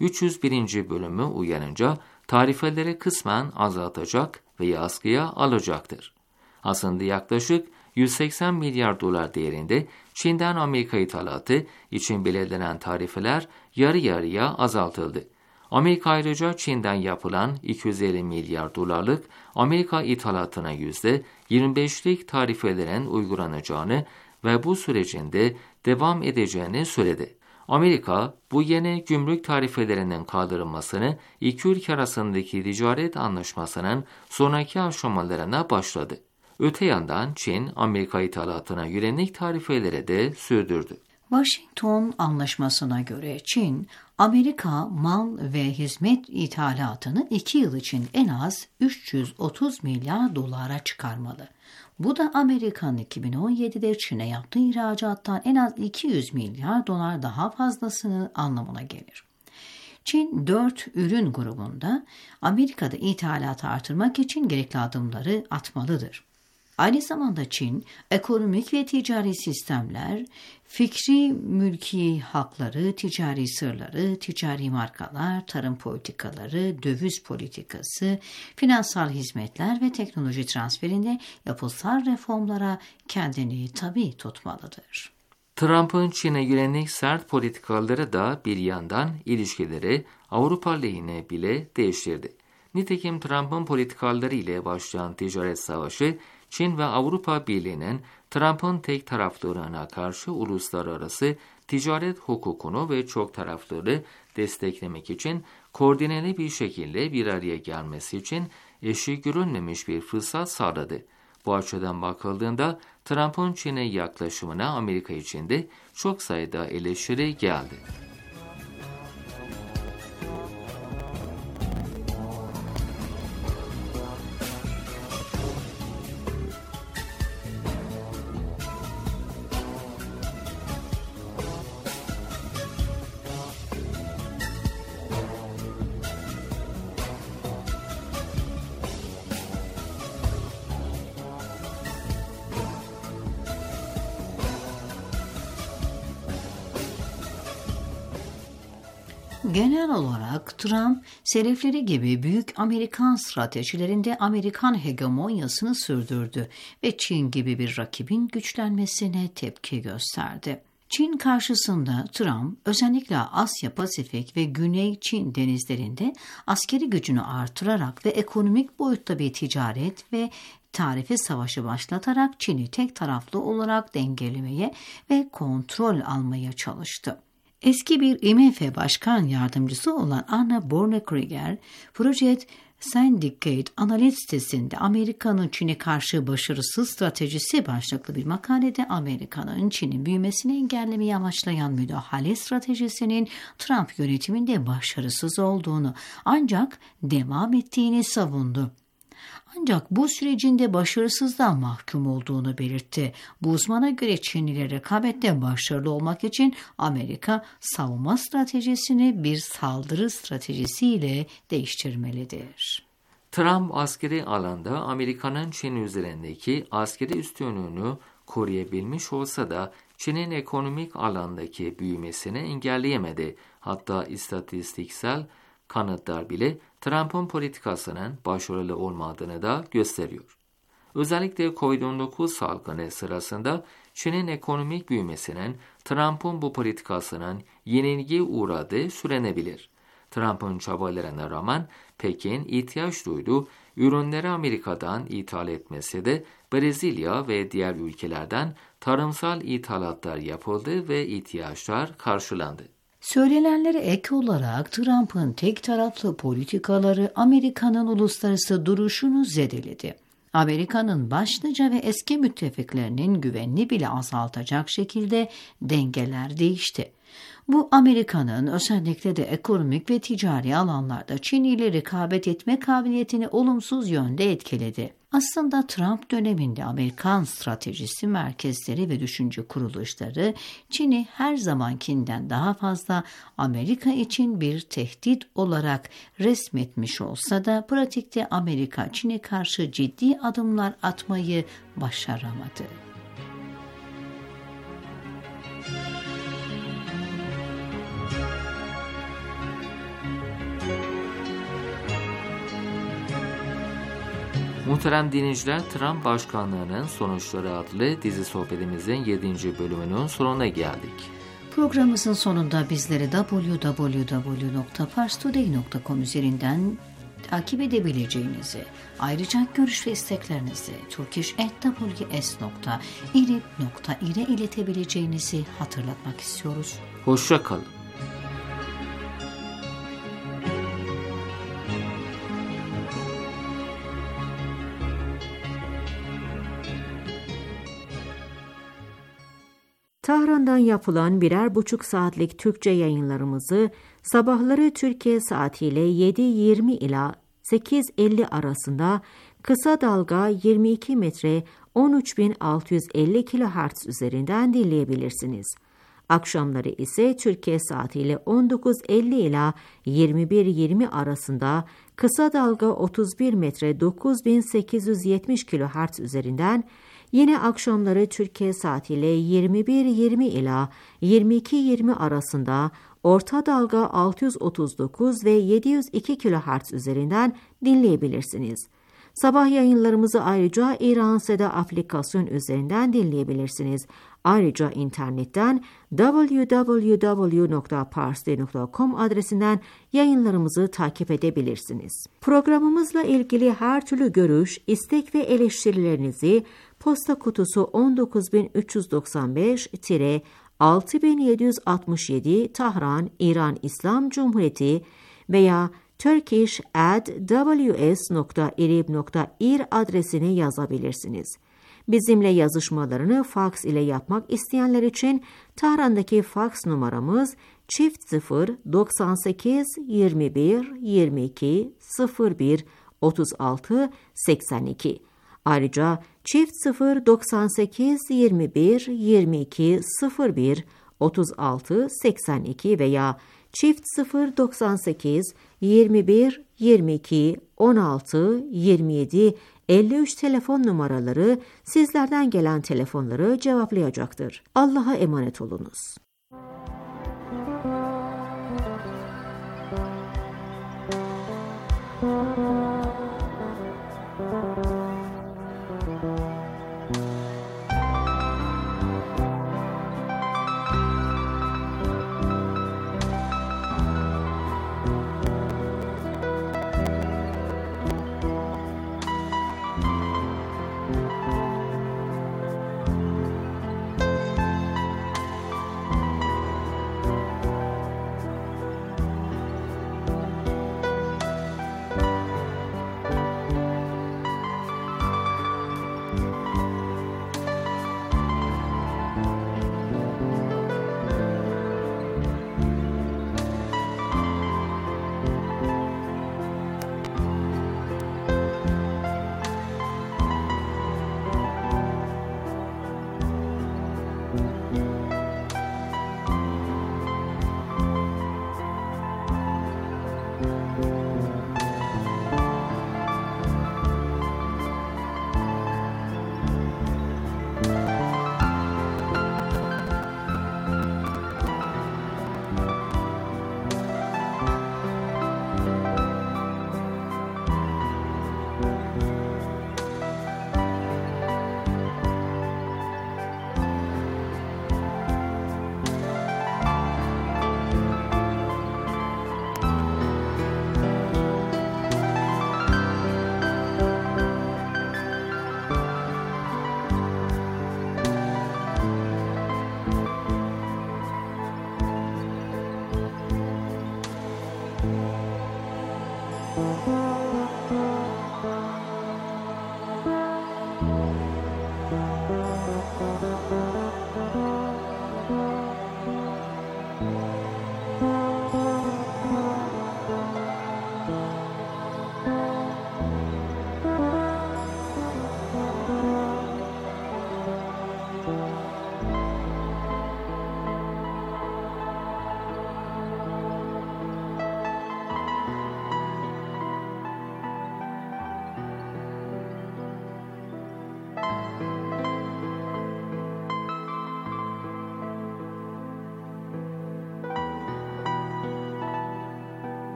301. bölümü uyarınca tarifeleri kısmen azaltacak veya askıya alacaktır. Aslında yaklaşık 180 milyar dolar değerinde Çin'den Amerika ithalatı için belirlenen tarifeler yarı yarıya azaltıldı. Amerika ayrıca Çin'den yapılan 250 milyar dolarlık Amerika ithalatına %25'lik tarifelerin uygulanacağını ve bu sürecin de devam edeceğini söyledi. Amerika, bu yeni gümrük tarifelerinin kaldırılmasını iki ülke arasındaki ticaret anlaşmasının sonraki aşamalarına başladı. Öte yandan Çin, Amerika ithalatına yönelik tarifeleri de sürdürdü. Washington Anlaşması'na göre Çin, Amerika mal ve hizmet ithalatını 2 yıl için en az 330 milyar dolara çıkarmalı. Bu da Amerika'nın 2017'de Çin'e yaptığı ihracattan en az 200 milyar dolar daha fazlasını anlamına gelir. Çin 4 ürün grubunda Amerika'da ithalatı artırmak için gerekli adımları atmalıdır. Aynı zamanda Çin, ekonomik ve ticari sistemler, fikri mülki hakları, ticari sırları, ticari markalar, tarım politikaları, döviz politikası, finansal hizmetler ve teknoloji transferinde yapısal reformlara kendini tabi tutmalıdır. Trump'ın Çin'e yönelik sert politikaları da bir yandan ilişkileri Avrupa lehine bile değiştirdi. Nitekim Trump'ın politikaları ile başlayan ticaret savaşı, Çin ve Avrupa Birliği'nin Trump'ın tek taraflılığına karşı uluslararası ticaret hukukunu ve çok taraflılığı desteklemek için koordineli bir şekilde bir araya gelmesi için eşi görülmemiş bir fırsat sağladı. Bu açıdan bakıldığında Trump'ın Çin'e yaklaşımına Amerika için de çok sayıda eleştiri geldi. Genel olarak Trump, selefleri gibi büyük Amerikan stratejilerinde Amerikan hegemonyasını sürdürdü ve Çin gibi bir rakibin güçlenmesine tepki gösterdi. Çin karşısında Trump özellikle Asya Pasifik ve Güney Çin denizlerinde askeri gücünü artırarak ve ekonomik boyutta bir ticaret ve tarife savaşı başlatarak Çin'i tek taraflı olarak dengelemeye ve kontrol almaya çalıştı. Eski bir IMF Başkan Yardımcısı olan Anna Borne-Krieger, Project Syndicate analiz sitesinde Amerika'nın Çin'e karşı başarısız stratejisi başlıklı bir makalede Amerika'nın Çin'in büyümesini engellemeyi amaçlayan müdahale stratejisinin Trump yönetiminde başarısız olduğunu ancak devam ettiğini savundu. Ancak bu sürecin de başarısızlığa mahkum olduğunu belirtti. Bu uzmana göre Çinliler rekabette başarılı olmak için Amerika savunma stratejisini bir saldırı stratejisiyle değiştirmelidir. Trump askeri alanda Amerika'nın Çin üzerindeki askeri üstünlüğünü koruyabilmiş olsa da Çin'in ekonomik alandaki büyümesini engelleyemedi. Hatta istatistiksel kanıtlar bile Trump'ın politikasının başarılı olmadığını da gösteriyor. Özellikle Covid-19 salgını sırasında Çin'in ekonomik büyümesinin Trump'ın bu politikasının yenilgiye uğradığı söylenebilir. Trump'ın çabalarına rağmen Pekin ihtiyaç duyduğu ürünleri Amerika'dan ithal etmesi de Brezilya ve diğer ülkelerden tarımsal ithalatlar yapıldı ve ihtiyaçlar karşılandı. Söylenenlere ek olarak Trump'ın tek taraflı politikaları Amerika'nın uluslararası duruşunu zedeledi. Amerika'nın başlıca ve eski müttefiklerinin güvenini bile azaltacak şekilde dengeler değişti. Bu Amerika'nın özellikle de ekonomik ve ticari alanlarda Çin ile rekabet etme kabiliyetini olumsuz yönde etkiledi. Aslında Trump döneminde Amerikan stratejisi merkezleri ve düşünce kuruluşları Çin'i her zamankinden daha fazla Amerika için bir tehdit olarak resmetmiş olsa da pratikte Amerika Çin'e karşı ciddi adımlar atmayı başaramadı. Muhterem dinleyiciler, Trump Başkanlığı'nın Sonuçları adlı dizi sohbetimizin 7. bölümünün sonuna geldik. Programımızın sonunda bizleri www.parstoday.com üzerinden takip edebileceğinizi, ayrıca görüş ve isteklerinizi turkish@ws.irib.ir'e iletebileceğinizi hatırlatmak istiyoruz. Hoşça kalın. Tahran'dan yapılan 1,5 saatlik Türkçe yayınlarımızı sabahları Türkiye saatiyle 7:20 ila 8:50 arasında kısa dalga 22 metre 13.650 kHz üzerinden dinleyebilirsiniz. Akşamları ise Türkiye saatiyle 19:50 ila 21:20 arasında kısa dalga 31 metre 9.870 kHz üzerinden, yine akşamları Türkiye saatiyle 21:20 ila 22:20 arasında orta dalga 639 ve 702 kHz üzerinden dinleyebilirsiniz. Sabah yayınlarımızı ayrıca İran Seda aplikasyon üzerinden dinleyebilirsiniz. Ayrıca internetten www.parstoday.com adresinden yayınlarımızı takip edebilirsiniz. Programımızla ilgili her türlü görüş, istek ve eleştirilerinizi posta kutusu 19365-6767 Tahran, İran İslam Cumhuriyeti veya turkish@ws.irib.ir adresine yazabilirsiniz. Bizimle yazışmalarını faks ile yapmak isteyenler için Tahran'daki faks numaramız çift 98 21 22 01 36 82. Ayrıca çift 98 21 22 01 36 82 veya çift 98 21 22 16 27 53 telefon numaraları sizlerden gelen telefonları cevaplayacaktır. Allah'a emanet olunuz.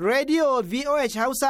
Radio VOH Hausa